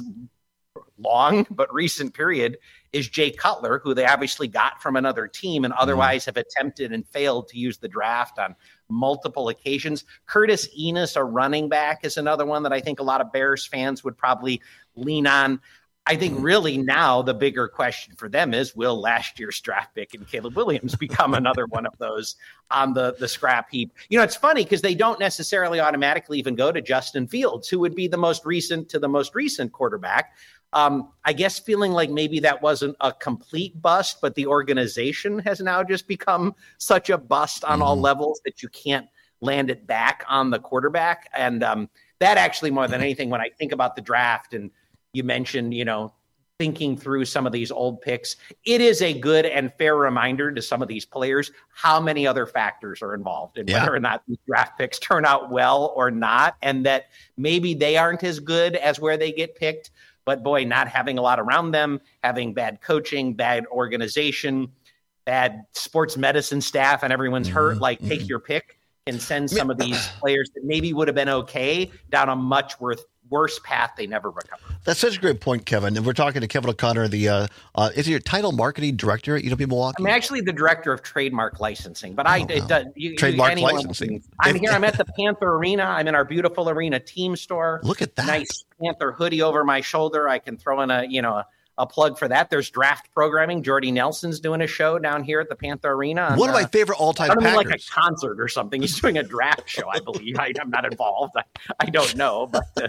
long but recent period is Jay Cutler, who they obviously got from another team and otherwise mm-hmm. have attempted and failed to use the draft on multiple occasions. Curtis Enos, a running back, is another one that I think a lot of Bears fans would probably lean on. I think really now the bigger question for them is, will last year's draft pick and Caleb Williams become another one of those on the, the scrap heap? You know, it's funny because they don't necessarily automatically even go to Justin Fields, who would be the most recent to the most recent quarterback. Um, I guess feeling like maybe that wasn't a complete bust, but the organization has now just become such a bust on mm-hmm. all levels that you can't land it back on the quarterback. And um, that actually, more than anything, when I think about the draft, and you mentioned, you know, thinking through some of these old picks, it is a good and fair reminder to some of these players how many other factors are involved in yeah. whether or not these draft picks turn out well or not, and that maybe they aren't as good as where they get picked. But boy, not having a lot around them, having bad coaching, bad organization, bad sports medicine staff, and everyone's mm-hmm. hurt, like mm-hmm. take your pick, can send some of these players that maybe would have been okay down a much worth worse path they never recover. That's such a great point, Kevin. And we're talking to Kevin O'Connor, the uh, uh, is he your title marketing director at U W Milwaukee? I'm actually the director of trademark licensing, but oh, I it does you, trademark anyone, licensing. I'm here. I'm at the Panther Arena. I'm in our beautiful arena team store. Look at that nice Panther hoodie over my shoulder. I can throw in a you know a, a plug for that. There's draft programming. Jordy Nelson's doing a show down here at the Panther Arena. One on, of my favorite all-time I don't mean Packers. like a concert or something. He's doing a draft show, I believe. I, I'm not involved. I, I don't know. But, uh,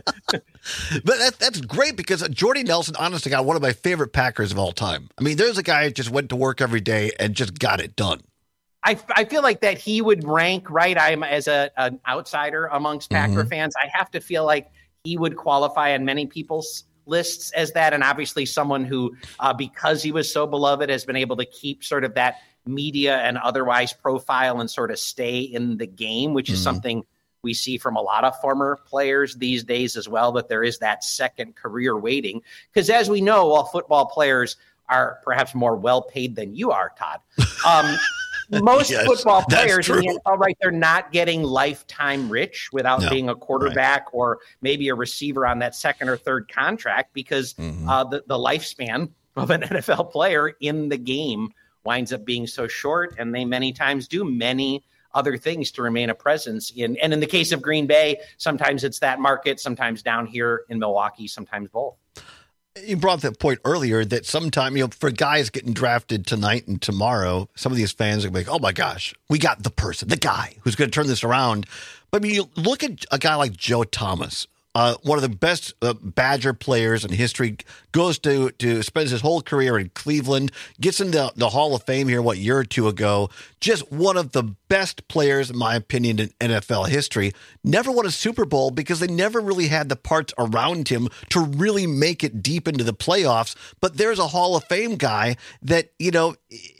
but that, that's great because Jordy Nelson, honestly, got one of my favorite Packers of all time. I mean, there's a guy who just went to work every day and just got it done. I, I feel like that he would rank, right, I'm as a, an outsider amongst Packer Mhm. fans, I have to feel like he would qualify on many people's lists as that. And obviously someone who, uh, because he was so beloved, has been able to keep sort of that media and otherwise profile and sort of stay in the game, which is Mhm. something we see from a lot of former players these days as well, that there is that second career waiting. Because as we know, while football players are perhaps more well paid than you are, Todd, um, most Yes, football that's players in the true. N F L, right, they're not getting lifetime rich without No, being a quarterback or maybe a receiver on that second or third contract, because Mhm. uh, the, the lifespan of an N F L player in the game winds up being so short, and they many times do many other things to remain a presence in. And in the case of Green Bay, sometimes it's that market, sometimes down here in Milwaukee, sometimes both. You brought that point earlier that sometime, you know, for guys getting drafted tonight and tomorrow, some of these fans are like, oh my gosh, we got the person, the guy who's going to turn this around. But I mean, you look at a guy like Joe Thomas, uh, one of the best uh, Badger players in history, goes to, to spends his whole career in Cleveland, gets into the Hall of Fame here, what, year or two ago. Just one of the best players, in my opinion, in N F L history. Never won a Super Bowl because they never really had the parts around him to really make it deep into the playoffs. But there's a Hall of Fame guy that, you know,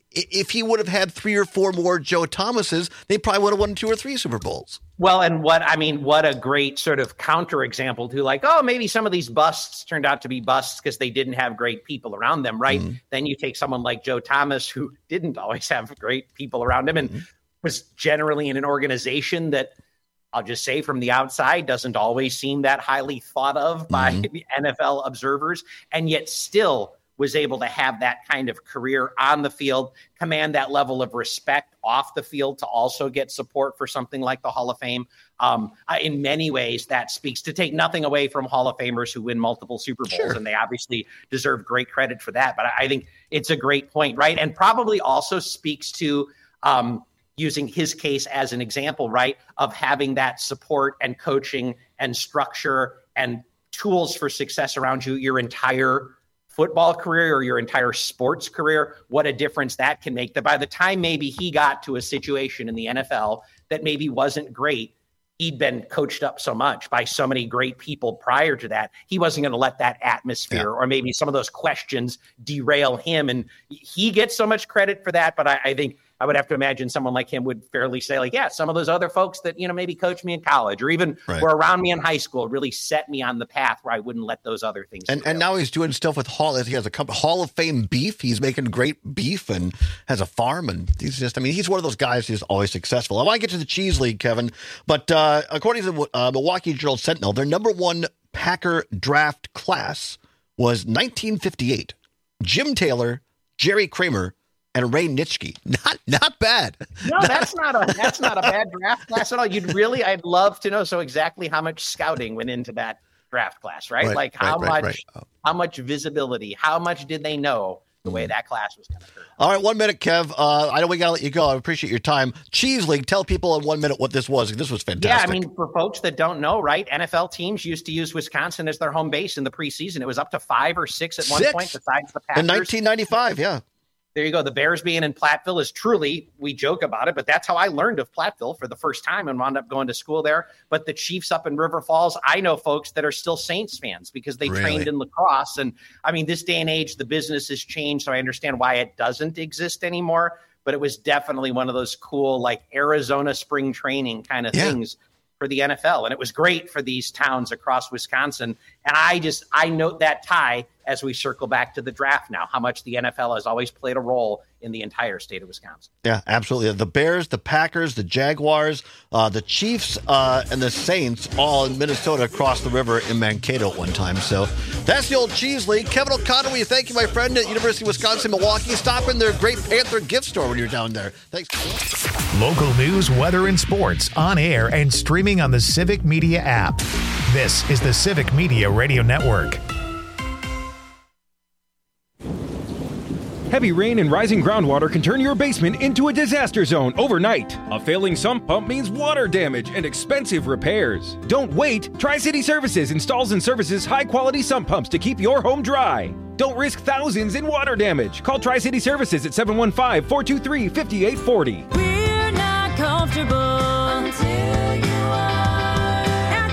if he would have had three or four more Joe Thomases, they probably would have won two or three Super Bowls. Well, and what, I mean, what a great sort of counterexample to like, oh, maybe some of these busts turned out to be busts because they didn't have great people around them, right? Mm-hmm. Then you take someone like Joe Thomas, who didn't always have great people around him and Mm-hmm. was generally in an organization that, I'll just say from the outside, doesn't always seem that highly thought of by Mhm. the N F L observers, and yet still was able to have that kind of career on the field, command that level of respect off the field to also get support for something like the Hall of Fame. Um, I- in many ways, that speaks, to take nothing away from Hall of Famers who win multiple Super Bowls, Sure. and they obviously deserve great credit for that. But I, I think it's a great point, right? And probably also speaks to um, using his case as an example, right, of having that support and coaching and structure and tools for success around you your entire football career or your entire sports career, what a difference that can make. That by the time maybe he got to a situation in the N F L that maybe wasn't great, he'd been coached up so much by so many great people prior to that, he wasn't going to let that atmosphere Yeah. or maybe some of those questions derail him. And he gets so much credit for that. But I, I think I would have to imagine someone like him would fairly say, like, yeah, some of those other folks that, you know, maybe coached me in college or even Right. were around me in high school really set me on the path where I wouldn't let those other things And and now he's doing stuff with Hall. He has a company, Hall of Fame beef. He's making great beef and has a farm. And he's just, I mean, he's one of those guys who's always successful. I want to get to the Cheese League, Kevin. But uh, according to the uh, Milwaukee Journal Sentinel, their number one Packer draft class was nineteen fifty-eight. Jim Taylor, Jerry Kramer, and Ray Nitschke. Not not bad. No, that's not a that's not a bad draft class at all. You'd really, I'd love to know so exactly how much scouting went into that draft class, right? Right, like how right, right, much right. how much visibility, how much did they know the way that class was going to turn? All right, one minute, Kev. Uh, I know we got to let you go. I appreciate your time. Cheese League, tell people in one minute what this was. This was fantastic. Yeah, I mean, for folks that don't know, right, N F L teams used to use Wisconsin as their home base in the preseason. It was up to five or six at one Six. point besides the Packers. In nineteen ninety-five, yeah. There you go. The Bears being in Platteville is truly, we joke about it, but that's how I learned of Platteville for the first time and wound up going to school there. But the Chiefs up in River Falls, I know folks that are still Saints fans because they Really? trained in lacrosse. And I mean, this day and age, the business has changed, so I understand why it doesn't exist anymore. But it was definitely one of those cool, like Arizona spring training kind of Yeah. things for the N F L. And it was great for these towns across Wisconsin. And I just, I note that tie as we circle back to the draft now, how much the N F L has always played a role in the entire state of Wisconsin. Yeah, absolutely. The Bears, the Packers, the Jaguars, uh, the Chiefs, uh, and the Saints all in Minnesota across the river in Mankato at one time. So that's the old Cheese League. Kevin O'Connor, we thank you, my friend, at University of Wisconsin-Milwaukee. Stop in their Great Panther gift store when you're down there. Thanks. Local news, weather, and sports on air and streaming on the Civic Media app. This is the Civic Media Radio Network. Heavy rain and rising groundwater can turn your basement into a disaster zone overnight. A failing sump pump means water damage and expensive repairs. Don't wait. Tri-City Services installs and services high-quality sump pumps to keep your home dry. Don't risk thousands in water damage. Call Tri-City Services at seven one five, four two three, five eight four zero. We're not comfortable until you are at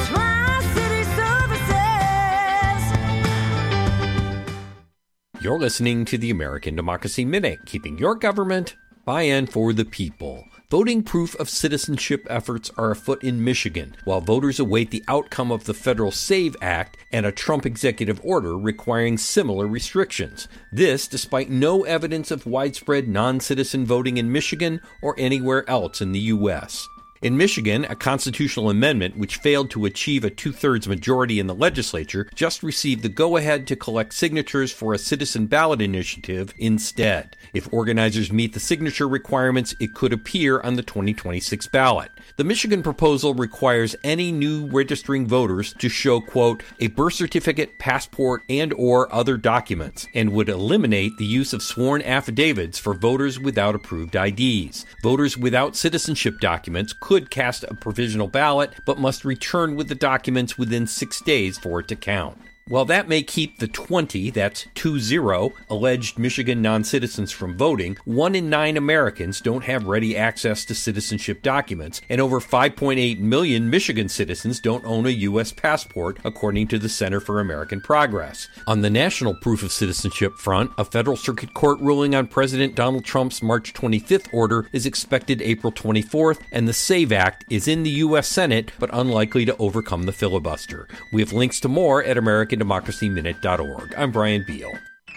Tri-City Services. You're listening to the American Democracy Minute, keeping your government by and for the people. Voting proof of citizenship efforts are afoot in Michigan, while voters await the outcome of the federal SAVE Act and a Trump executive order requiring similar restrictions. This despite no evidence of widespread non-citizen voting in Michigan or anywhere else in the U S. In Michigan, a constitutional amendment which failed to achieve a two-thirds majority in the legislature just received the go-ahead to collect signatures for a citizen ballot initiative instead. If organizers meet the signature requirements, it could appear on the twenty twenty-six ballot. The Michigan proposal requires any new registering voters to show, quote, a birth certificate, passport, and or other documents, and would eliminate the use of sworn affidavits for voters without approved I Ds. Voters without citizenship documents could cast a provisional ballot, but must return with the documents within six days for it to count. While that may keep the twenty, that's two zero, alleged Michigan non-citizens from voting, one in nine Americans don't have ready access to citizenship documents, and over five point eight million Michigan citizens don't own a U S passport, according to the Center for American Progress. On the national proof of citizenship front, a federal circuit court ruling on President Donald Trump's March twenty-fifth order is expected April twenty-fourth, and the SAVE Act is in the U S Senate, but unlikely to overcome the filibuster. We have links to more at American Democracy Minute dot org. I'm Brian Beal.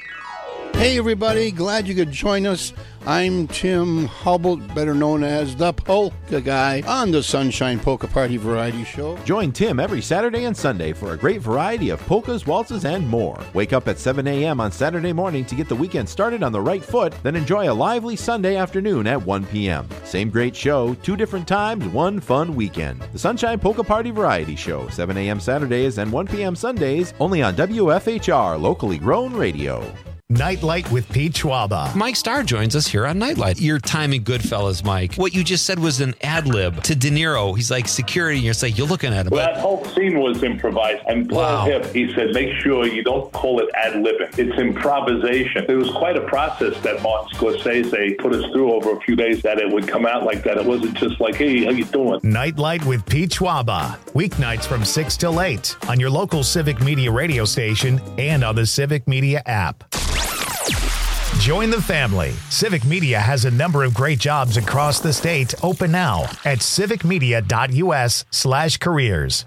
Hey everybody, glad you could join us. I'm Tim Hubble, better known as the Polka Guy, on the Sunshine Polka Party Variety Show. Join Tim every Saturday and Sunday for a great variety of polkas, waltzes, and more. Wake up at seven a.m. on Saturday morning to get the weekend started on the right foot, then enjoy a lively Sunday afternoon at one p.m. Same great show, two different times, one fun weekend. The Sunshine Polka Party Variety Show, seven a.m. Saturdays and one p.m. Sundays, only on W F H R, locally grown radio. Nightlight with Pete Schwaba. Mike Starr joins us here on Nightlight. Your time in Goodfellas, Mike. What you just said was an ad lib to De Niro. He's like security, and you're like, you're looking at him. Well, that whole scene was improvised. And Paul Wow. Hip, he said, make sure you don't call it ad libbing. It's improvisation. It was quite a process that Martin Scorsese put us through over a few days that it would come out like that. It wasn't just like, hey, how you doing? Nightlight with Pete Schwaba. Weeknights from six till eight on your local Civic Media radio station and on the Civic Media app. Join the family. Civic Media has a number of great jobs across the state open now at civicmedia.us slash careers.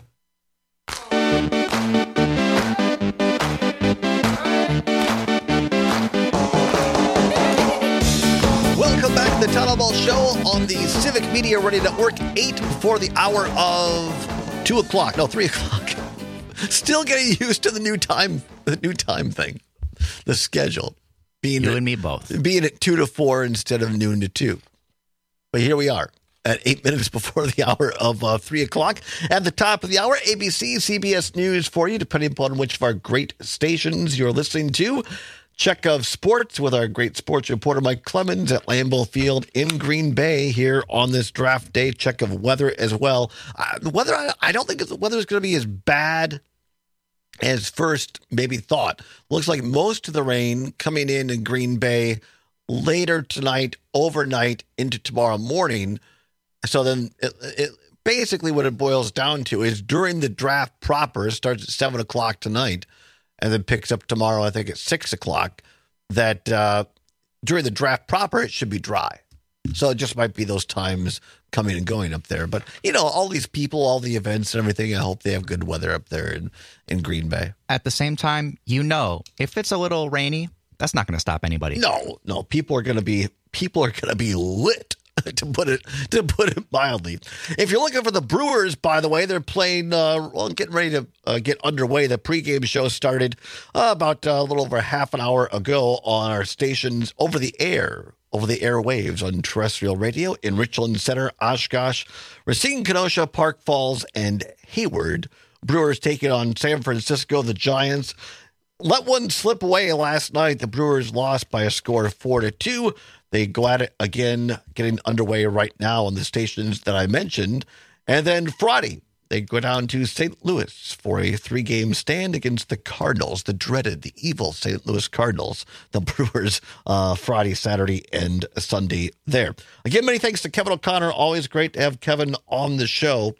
Welcome back to the Town Hall Ball Show on the Civic Media Radio Network, eight before the hour of two o'clock. No, three o'clock. Still getting used to the new time, the new time thing, the schedule. Being You at, and me both. Being at two to four instead of noon to two. But here we are at eight minutes before the hour of uh, three o'clock. At the top of the hour, A B C, C B S News for you, depending upon which of our great stations you're listening to. Check of sports with our great sports reporter, Mike Clemens, at Lambeau Field in Green Bay here on this draft day. Check of weather as well. Uh, the weather, I, I don't think the weather is going to be as bad as first maybe thought. Looks like most of the rain coming in in Green Bay later tonight, overnight, into tomorrow morning. So then it, it, basically what it boils down to is during the draft proper, it starts at seven o'clock tonight and then picks up tomorrow, I think, at six o'clock, that uh, during the draft proper, it should be dry. So it just might be those times coming and going up there. But, you know, all these people, all the events and everything, I hope they have good weather up there in, in Green Bay. At the same time, you know, if it's a little rainy, that's not going to stop anybody. No, no, people are going to be people are going to be lit, to put it to put it mildly. If you're looking for the Brewers, by the way, they're playing, uh, well, getting ready to uh, get underway. The pregame show started uh, about uh, a little over half an hour ago on our stations over the air. Over the airwaves on terrestrial radio in Richland Center, Oshkosh, Racine, Kenosha, Park Falls, and Hayward. Brewers taking on San Francisco, the Giants. let one slip away last night. The Brewers lost by a score of four to two. They go at it again, getting underway right now on the stations that I mentioned. And then Friday, they go down to Saint Louis for a three-game stand against the Cardinals, the dreaded, the evil Saint Louis Cardinals. The Brewers uh, Friday, Saturday, and Sunday there. Again, many thanks to Kevin O'Connor. Always great to have Kevin on the show.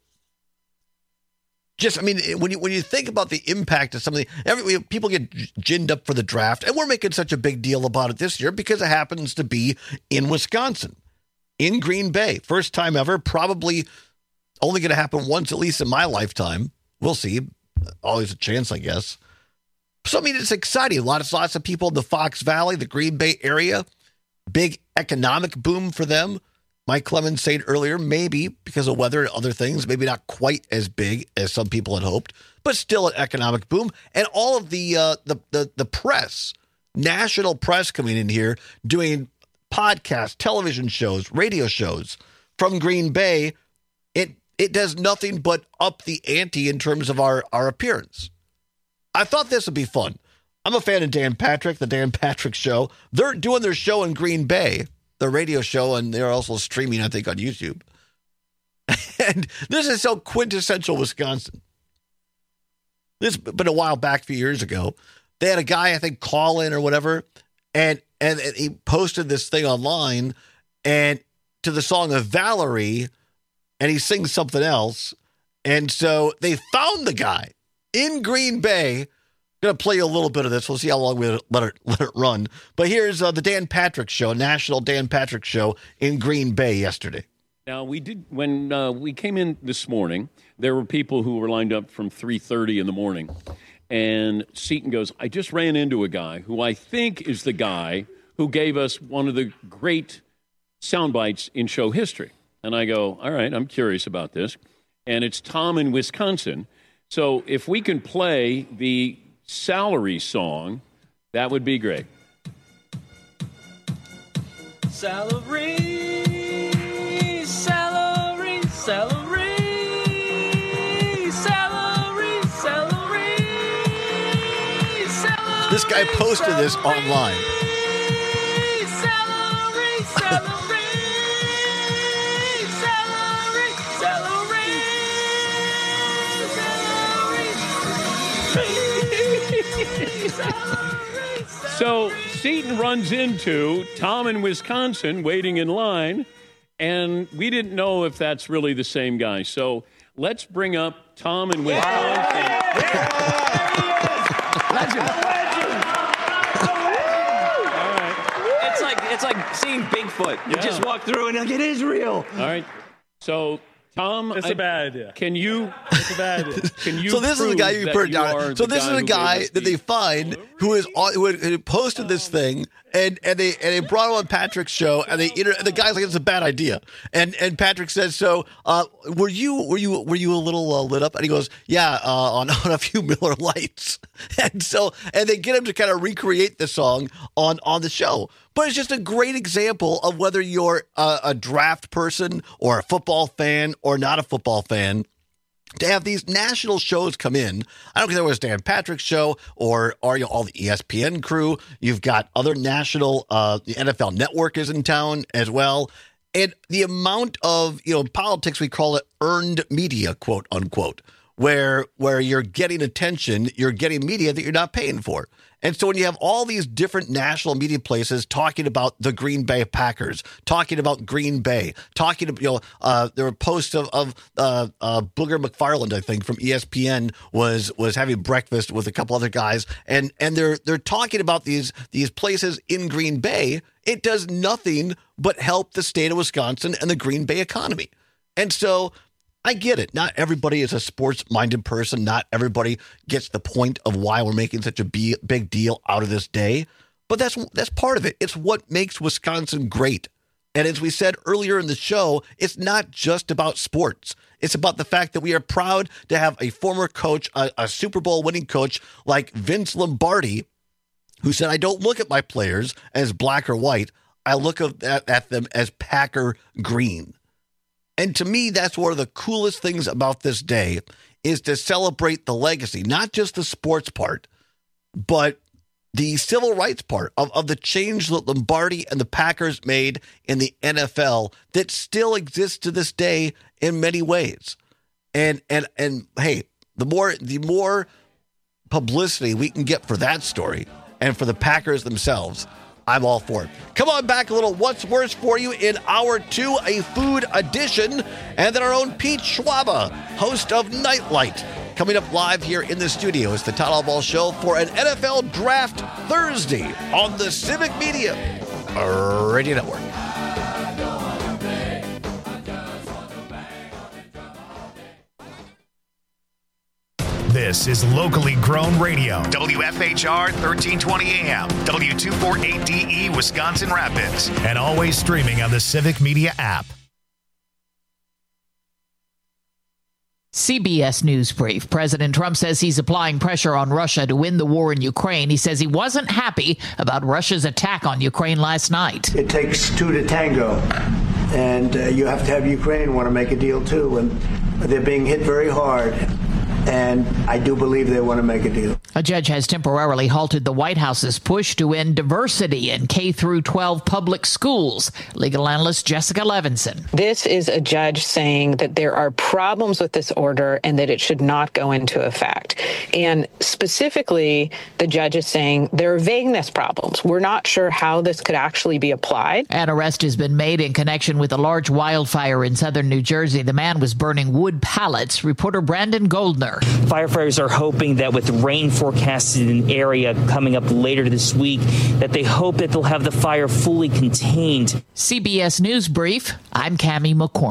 Just, I mean, when you when you think about the impact of something, every people get ginned up for the draft, and we're making such a big deal about it this year because it happens to be in Wisconsin, in Green Bay. First time ever, probably only going to happen once, at least in my lifetime. We'll see. Always a chance, I guess. So, I mean, it's exciting. Lots, lots of people in the Fox Valley, the Green Bay area, big economic boom for them. Mike Clemens said earlier, maybe because of weather and other things, maybe not quite as big as some people had hoped, but still an economic boom. And all of the uh, the, the the press, national press coming in here, doing podcasts, television shows, radio shows from Green Bay, it it does nothing but up the ante in terms of our, our appearance. I thought this would be fun. I'm a fan of Dan Patrick, the Dan Patrick Show. They're doing their show in Green Bay, the radio show, and they're also streaming, I think, on YouTube. And this is so quintessential Wisconsin. This has been a while back, a few years ago. They had a guy, I think, call in or whatever, and and, and he posted this thing online and to the song of Valerie, and he sings something else. And so they found the guy in Green Bay. Going to play you a little bit of this. We'll see how long we let it, let it run. But here's uh, the Dan Patrick Show, National Dan Patrick Show in Green Bay yesterday. Now, we did, when uh, we came in this morning, there were people who were lined up from three thirty in the morning. And Seton goes, I just ran into a guy who I think is the guy who gave us one of the great sound bites in show history. And I go, all right, I'm curious about this. And it's Tom in Wisconsin. So if we can play the Salary song, that would be great. Salary, salary, salary, salary, salary, salary. This guy posted this online. Salary, salary, salary, salary, salary. So Seton runs into Tom in Wisconsin waiting in line, and we didn't know if that's really the same guy. So let's bring up Tom in Wisconsin. Legend. It's like it's like seeing Bigfoot. You Yeah. just walk through and you're like, it is real. All right. So, Tom, It's I- a bad idea. Can you? It's a bad idea. Can you? So this is the prove guy you that put you down. are So the this is a who gave guy us that they find who is on, who had, who had posted this thing, and and they and they brought him on Patrick's show, and they inter- and the guy's like, it's a bad idea, and and Patrick says, so uh, were you were you were you a little uh, lit up? And he goes, yeah, uh, on on a few Miller Lights, and so and they get him to kind of recreate the song on on the show. But it's just a great example of whether you're a, a draft person or a football fan or not a football fan, to have these national shows come in. I don't care if it was Dan Patrick's show or, or you know, all the E S P N crew. You've got other national, uh, the N F L Network is in town as well. And the amount of, you know, politics, we call it earned media, quote unquote, where where you're getting attention, you're getting media that you're not paying for. And so when you have all these different national media places talking about the Green Bay Packers, talking about Green Bay, talking about, you know, uh, there were posts of, of uh, uh, Booger McFarland, I think, from E S P N was was having breakfast with a couple other guys, and and they're they're talking about these these places in Green Bay. It does nothing but help the state of Wisconsin and the Green Bay economy. And so I get it. Not everybody is a sports-minded person. Not everybody gets the point of why we're making such a be- big deal out of this day. But that's that's part of it. It's what makes Wisconsin great. And as we said earlier in the show, it's not just about sports. It's about the fact that we are proud to have a former coach, a, a Super Bowl winning coach like Vince Lombardi, who said, I don't look at my players as black or white. I look at, at them as Packer green. And to me, that's one of the coolest things about this day is to celebrate the legacy, not just the sports part, but the civil rights part of, of the change that Lombardi and the Packers made in the N F L that still exists to this day in many ways. And and and hey, the more the more publicity we can get for that story and for the Packers themselves, I'm all for it. Come on back a little What's Worse for you in hour two, a food edition, and then our own Pete Schwaba, host of Nightlight. Coming up live here in the studio is the Todd Ball Show for an N F L Draft Thursday on the Civic Media Radio Network. This is locally grown radio. W F H R thirteen twenty A M, W two forty-eight D E, Wisconsin Rapids, and always streaming on the Civic Media app. C B S News Brief. President Trump says he's applying pressure on Russia to win the war in Ukraine. He says he wasn't happy about Russia's attack on Ukraine last night. It takes two to tango, and uh, you have to have Ukraine want to make a deal too, and they're being hit very hard. And I do believe they want to make a deal. A judge has temporarily halted the White House's push to end diversity in K through twelve public schools. Legal analyst Jessica Levinson. This is a judge saying that there are problems with this order and that it should not go into effect. And specifically, the judge is saying there are vagueness problems. We're not sure how this could actually be applied. An arrest has been made in connection with a large wildfire in southern New Jersey. The man was burning wood pallets. Reporter Brandon Goldner. Firefighters are hoping that with rain forecasted in the area coming up later this week, that they hope that they'll have the fire fully contained. C B S News Brief, I'm Cammie McCormick.